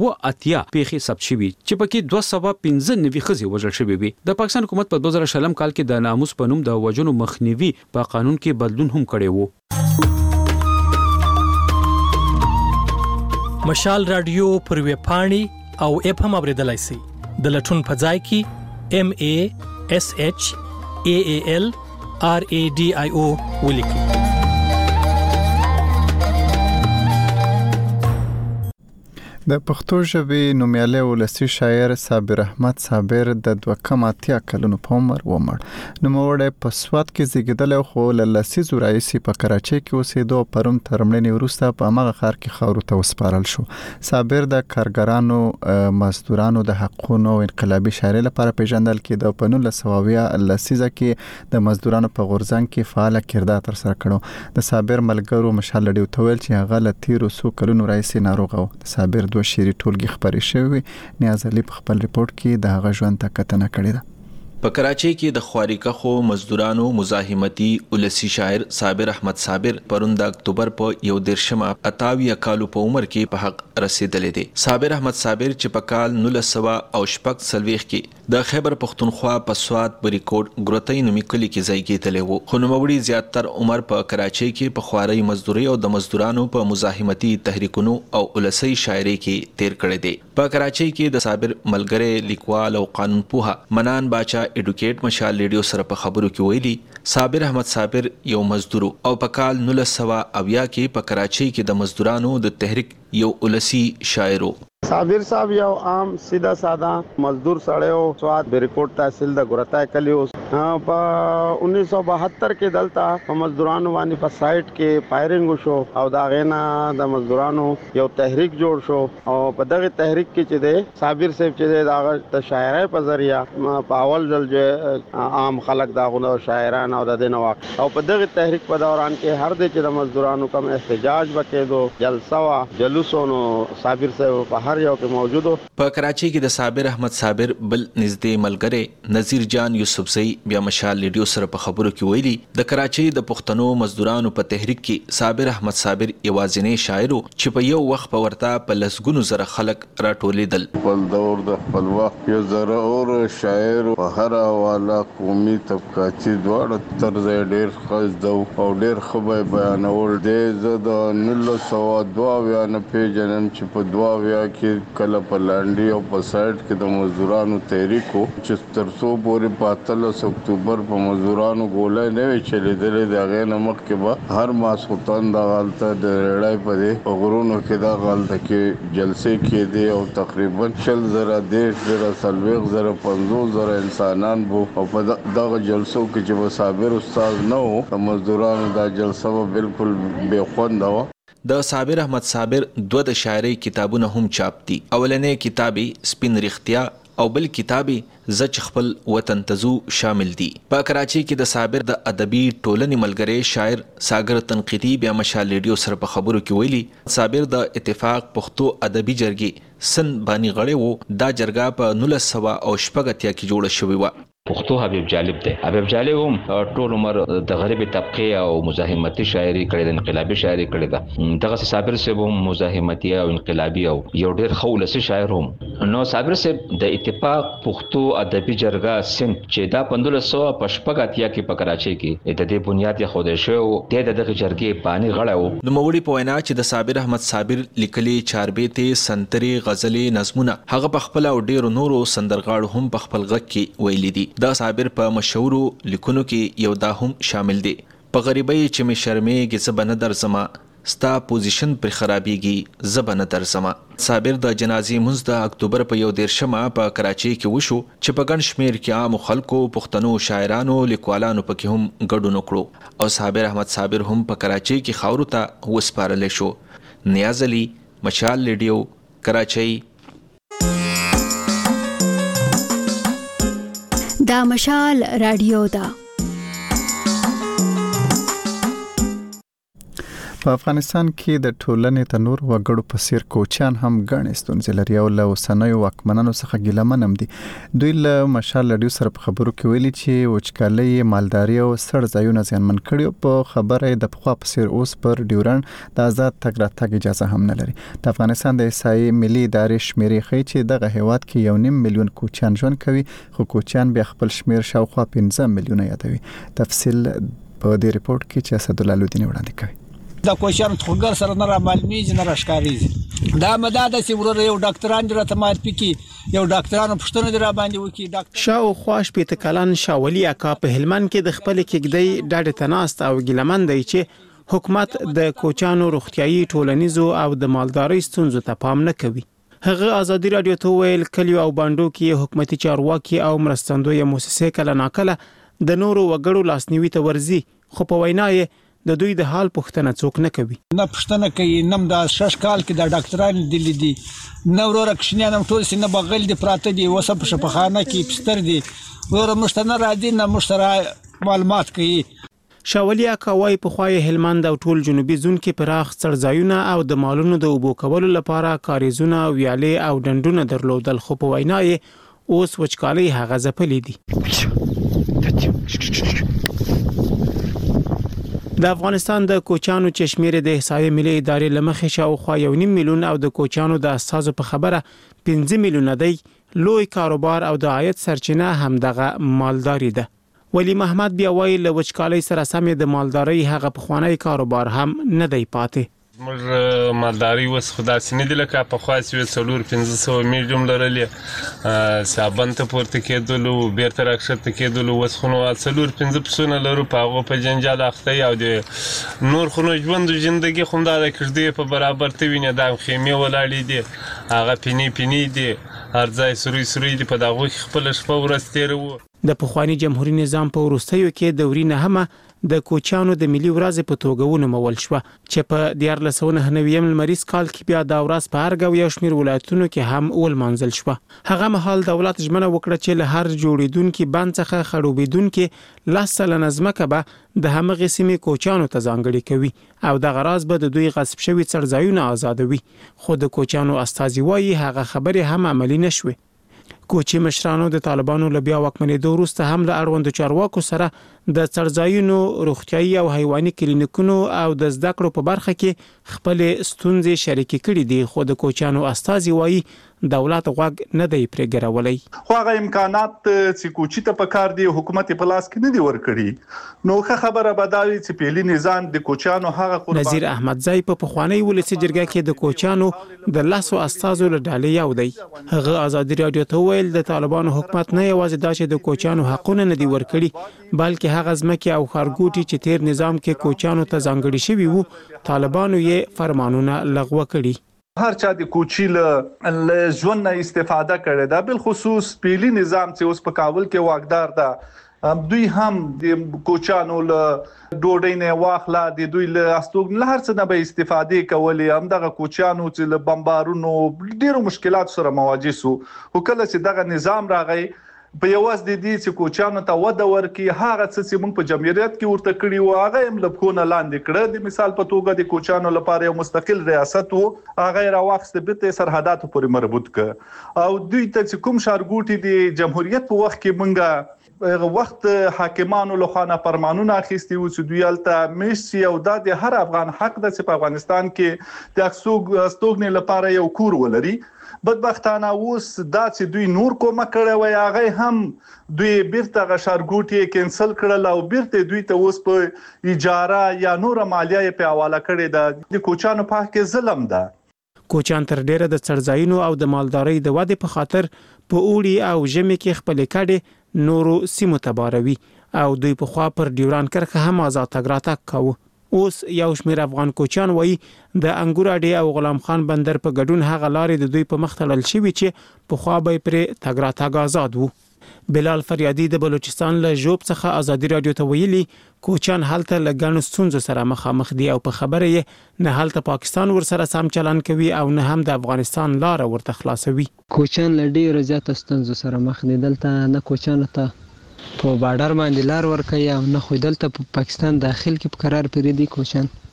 اتیا پیښې ثبت شوي چې پکې دوه سوه پنځه نوي ښځې وژل شوې وي. د پاکستان حکومت په دوه زره شلم کال کې د ناموس په نوم د وژنو مخنیوي په قانون کې بدلون هم کړی وو. مشال رادیو پر ویب پاڼې او اپ هم اوریدلای شئ. د لټون په ځای کې ام ای اس اچ ای ای ال آر ای ډي آی او ولیکئ. د پښتو ژبې نومیالی ولسي شاعر صابر احمد صابر د دوه کم اتیا کلونو په عمر ومړ. نوموړی په سوات کې زیږېدلی خو له لسیزو راهیسې په کراچۍ کې اوسېدو او پرون تر مړینې وروسته په هماغه ښار کې خاورو ته وسپارل شو. صابر د کارګرانو مزدورانو د حقونو او انقلابي شاعرۍ لپاره پیژندل کېده. په نولس سوه اویا لسیزه کې د مزدورانو په غورځنګ کې فعاله کردار ترسره کړی. د صابر ملګرو مشال لډیو ته ویل چې هغه له تیرو څو کلونو راهیسې ناروغه و. د صابر دوه شعري ټولګې خپرې شوې. نیاز علي په خپل ریپورت کې د هغه ژوند ته کتنه کړې ده. په کراچۍ کې د خواریکخو مزدورانو مزاحمتي ولسی شاعر صابر احمد صابر پرون د اکتوبر په یو دیرشمه اتاویه کالو په عمر کې په حق رسیدلې دي. صابر احمد صابر چې په کال نولس سوه او شپږ څلوېښت کې د خیبر پښتونخوا په سوات بریکوټ ګروتۍ نومي کلي کې ځای کېدلی وو. خو نوموړي زیاتر عمر په کراچۍ کې په خوارۍ مزدورۍ او د مزدورانو په مزاحمتي تحریکونو او ولسی شاعرۍ کې تیر کړی دی. په کراچۍ کې د صابر ملګری لیکوال او قانون پوه منان باچا ایډوکیټ مشال ریډیو سره په خبرو کې ویلي صابر احمد صابر یو مزدور او په کال نولس سوه اویا کې په کراچۍ کې د مزدورانو د تحریک یو ولسی شاعر. صابر صاحب یو عام سیده ساده مزدور سړی و. سوات بریکوټ تحصیل د ګورتای کلی اوس په انیس سو بهتر کې دلته په مزدورانو باندې په سایټ کې فایرینګ وشو او دا غینا د مزدورانو یو تحریک جوړ شو او په دغه تحریک کې چې دی صابر صاحب چې دی دا د شاعرۍ په ذریعہ په اول ځل چې عام خلک دا غو شاعران او د دین واقع او په دغه تحریک په دوران کې هر د چې د مزدورانو کوم احتجاج وکړو جلسه وا جلوسونو صابر صاحب په یو کې موجود. په کراچۍ کې د صابر احمد صابر بل نږدې ملګری نذیر جان یوسفزئی بیا مشال ریډیو سره په خبرو کې ویلي د کراچۍ د پښتنو مزدورانو په تحریک کې صابر احمد صابر یوازینی شاعر چې په یو وخت په ورته په لسګونو زره خلک راټولېدل. خپل دور د خپل وخت یو زره اور شاعر په هر حواله قومي طبقاتي دواړه طرز ډېر ښه او ډېر ښه بیانول دی. زه د نولس سوه دوه اویا نه پیژنم چې په دوه اویا کې کله په لاندې او په سایټ کې د مزدورانو تحریک چې تر څو پورې په اتلس اکتوبر په مزدورانو ګولۍ نه وي چلېدلې د هغې نه مخکې به هر ماسخوتن دغه هلته د ریړۍ په دې غرونو کې دغه هلته کې جلسې کېدې او تقریبا شل زره دېرش زره څلوېښت زره پنځوس زره انسانان بو او په دغه جلسو کې چې به صابر استاد نه و د مزدورانو دا جلسه به بالکل بې خونده وه. د صابر احمد صابر دوه د شاعرۍ کتابونه هم چاپ دي. اولنې کتابي سپین رښتیا او بل کتابي زچ خپل وطن تزو شامل دي. په کراچۍ کې د صابر د ادبي ټولنې ملګری شاعر ساګر تنقیدي بیا مشال ریډیو سره په خبرو کې ویلي صابر د اتفاق پښتو ادبي جرګې سن بانی غړی وو. دا جرګه په نولس سوه او شپږ اتیا کې جوړه شوې وه. پښتو حبیب جالب دی. حبیب جالب هم ټول عمر د غریبي طبقه او مزاحمتي شاعري کړې ده، انقلابي شاعري کړې ده. دغه صابر صاحب هم مزاحمتي او انقلابي او یو ډېر خولسي شاعر هم. نو صابر صاحب د اتفاق پښتو ادبي جرګه سن چې دا پندولس سوه په شپږ اتیا کې په کراچۍ کې د دې بنیاد یې خوده شو د دغه جرګې بانی غړی و. نوموړي په وینا چې د صابر احمد صابر لیکلي چاربیتې سنتري غزلې نظمونه هغه په خپل او ډېر نورو سندرغاړو هم په خپل غږ کې ویلي دي. دا صابر په مشهورو لیکونو کې یو دا هم شامل دی. په غریبۍ چې مې شرمېږي زه به نه درځمه، ستا پوزیشن پر خرابېږي زه به نه درځمه. صابر د جنازې مونځ د اکتوبر په یو دیرشمه په کراچۍ کې وشو چې په ګڼ شمېر کې عامو خلکو پښتنو شاعرانو لیکوالانو پکې هم ګډون وکړو او صابر احمد صابر هم په کراچۍ کې خاورو ته وسپارلی شو. نیاز علي مشال ریډیو کراچۍ. دا مشال رادیو دا په افغانستان کې د ټولنې ته نور وګړو په څیر کوچیان هم ګڼ ستونزې لري او له اوسنیو واکمنانو څخه ګیلمن هم دي. دوی له مشال لډیو سره په خبرو کې ویلي چې وچکالي، مالداري او سړ ځایونه زیانمن کړي. په خبره د پخوا په څیر اوس پر ډیورن د آزاد تګ راتګ اجازه هم نه لري. د افغانستان د احصایې ملي ادارې شمیرې ښیي چې دغه هیواد کې یو نیم میلیون کوچیان ژوند کوي، خو کوچیان بیا خپل شمیر شاوخوا پنځه میلیونه یادوي. تفصیل په دې ریپورت کې چې اسد الله لودینی وړاندې کوي. د کوچیانو څخه سره نه را معلومیږي نه راښکاریږي. دا مداده چې ورته یو ډاکټران درته معرفي کی، یو ډاکټرانو پښتنه درا باندې وکي. ډاکټر شاوخوا شپږ کلن شاولي اکا په هلمند کې د خپل کېږدۍ ډاډه تناست او ګیلمن دی چې حکومت د کوچیانو روغتيایي، ټولنیزو او د مالدارۍ ستونزو ته پام نه کوي. هغه ازادي رادیو ته ویل کلیو او باندو کې حکومتي چارواکي او مرستندوی مؤسسې کله ناکله د نورو وګړو لاسنیوي ته ورزي، خو په وینا یې د دوی د حال پوښتنه څوک نه کوي. نه پښتنه کوي، نم د شش کال کې د ډاکټران دلی دي، نو ورو کښنیانم ټول سینه بغل دي پراته دي، وسه په شپخانه کې پستر دي، ورو مشتنه را دي نه مشتره معلومات کوي. شاولي اکاوای په خوای هلمند او ټول جنوبي زون کې پراخ څړځایونه او د مالونو د اوبو کولو لپاره کاریزونه، ویالې او ډنډونه درلودل، خو په وینا یې اوس وچکالي هغه ځپلې دي. د افغانستان د کوچیانو چشمیر د احصایې ملي ادارې لمخې شاوخوا یو نیم میلیون او د کوچیانو د اساسو په خبره پنځه میلیونه دی. لوی کاروبار او د عاید سرچینه هم دغه مالداري ده. ولی محمد بیا وایي له وچکالۍ سره سمې د مالدارۍ هغه پخوانی کاروبار هم نه دی پاتې. موږ مالداري وس خدا سینې د لکه په خاص وی څلور پنځه سوه میلیون لرلې صابن ته پورته کېدلو، بیرته راکښته کېدلو، وس خو نو څلور پنځه پسونه لرو، په هغو په جنجال اخته او د نور خو نو ژوند ژندګي خو همدا د کږدۍ په برابر ته وینې دا خیمې ولاړې دي، هغه پینې پینې دي، هر ځای سروي سروي دي، په دغو کې خپله شپه ورځ تېروو. د پخوانی جمهوریت نظام په وروستیو کې د وري نهمه د کوچیانو د ملي ورځ په توګه ونومول شو چې په دیارلس سوه نهه نوي لمریز کال کې بیا د ورځ په هر یو شمیر ولایتونو کې هم ولمانځل شو. هغه مهال دولت ژمنه وکړه چې له هر جوړیدونکو بند څخه خړوبیدونکو لاس سلنه ځمکه به د همغه سیمې کوچیانو ته ځانګړي کوي او د غراض به د دوی غصب شوی څړځایونه آزادوي، خو د کوچیانو استازي وایي هغه خبره هم عملی نشوه. کوچی مشرانو د طالبانو له بیا واکمنېدو وروسته هم له اړوندو چارواکو سره د څړځایونو، روغتیایي او حیواني کلینیکونو او د زده کړو په برخه کې خپل ستونزې شریکې کړې دي، خو د کوچیانو استازي وایي دولت غوږ نه دی پرې ګرولای. خو هغه امکانات چې کوچی ته پکار دي حکومت په لاس کې نه دی ورکړي. نو ښه خبره بداوي چې پیلي نظام د کوچیانو هغه قربان. نذیر احمدزی په پخوانی ولسی جرګه کې د کوچیانو د لاسو استازو له ډلې یو دی. هغه ازادي رادیو ته ویل د طالبانو حکومت نه یوازې دا چې د کوچیانو حقونه نه دی ورکړي، بلکې هغه ځمکې او خارګوټي چې تیر نظام کې کوچیانو ته ځانګړي شوي وو، طالبانو یې فرمانونه لغوه کړي. هر چا د کوچی له ژوند نه استفاده کړې ده، بل خصوص پیلي نظام چې اوس په کابل کې واکدار ده، دوی هم د کوچانو له ډوډۍ نه واخله، د دوی له استوګ له هر څه نه به استفاده کولې. هم دغه کوچانو چې له بمبارونو ډیرو مشکلات سره مواجه سو، خو کله چې دغه نظام راغی په یواز د دې چې کوچانو ته وده ورکړي، هغه څه چې موږ په جمهوریت کې ورته کړی و هغه هم له پښونه لاندې کړه. د مثال په توګه د کوچانو لپاره یو مستقل ریاست وو، هغه راوخسته به سرحداتو پورې مربوط ک او دوی ته چې کوم ښارګوټي د جمهوریت په وخت کې مونږه هغه وخت حاکمانو له خوا فرمانونه اخیستي و چې دوی الته مشي او د هر افغان حق د چې په افغانستان کې د استوګنې لپاره یو کور ولري. بدبختانه اوس دا چې دوی نور کومه کړې وای هغه هم دوی بیرته غشارګوټي کینسل کړل او بیرته دوی ته اوس په اجاره یا نور مالیه په حواله کړې ده. د کوچانو په حق کې ظلم ده. کوچان تر ډیره د څړځایونو او د مالدارۍ د ودې په خاطر په اوړي او ژمي کې خپل کډې نورو سیمو ته باروي او دوی په خوا پر ډیوران کرښه هم آزاد تګ راتګ کاوه. اوس یو شمیر افغان کوچان وایي د انګور اډې او غلام خان بندر په ګډون هغه لارې د دوی په مخ تړل شوي چې په خوا به پرې تګ راتګ آزاد وو. بلال فریادي د بلوچستان له ژوب څخه ازادي رادیو ته ویلي کوچان هلته له ګڼو ستونزو سره مخامخ دي او په خبره یې نه هلته پاکستان ورسره سم چلن کوي او نه هم د افغانستان لار ورته خلاصوي. کوچان له ډیرو زیاتو ستونزو سره مخ دي. دلته نه کوچان ته په بارډر باندې لار ورکوي او نه خو دلته په پاکستان داخل کې په قرار پرې دي کوچان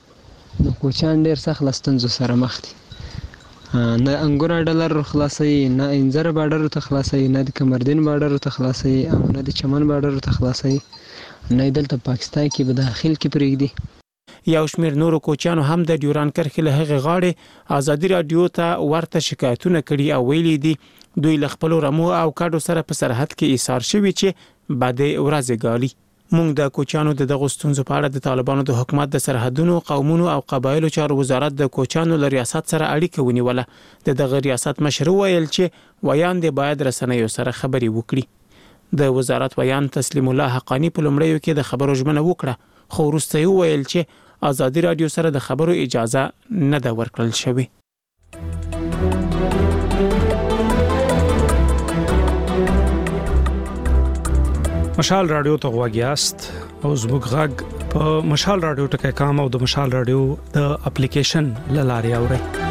نو کوچان ډیر سخت لستنځو سره مخ دي. نه انګور ډالر خلاصي، نه انځر بارډر ته خلاصي، نه د کمردین بارډر ته خلاصي، او نه د چمن بارډر ته خلاصي، نه دلته پاکستان کې به داخل کې پرېږدي. یو شمیر نورو کوچانو هم د ډیوران کرښې له هغې غاړې ازادي راډیو ته ورته شکایتونه کړي او ویلي دي دوی له خپلو رمو او کډو سره په سرحد کې ایثار شوي چې بدې ورځې ګالي. موږ د کوچانو د دغو ستونزو په اړه د طالبانو د حکومت د سرحدونو، قومونو او قبایلو چارو وزارت د کوچانو له ریاست سره اړیکه ونیوله. د دغه ریاست مشر ویل چې ویاندې باید رسنیو سره خبرې وکړي. د وزارت ویان تسلیم الله حقانی په لومړیو کې د خبرو ژمنه وکړه، خو وروسته یې وویل چې ازادي راډیو سره د خبرو اجازه نه ده ورکړل شوې. مشال رادیو ته غواګیاست او زموږ غږ په مشال رادیو ټکی کام او د مشال رادیو د اپلیکیشن لارې اورئ.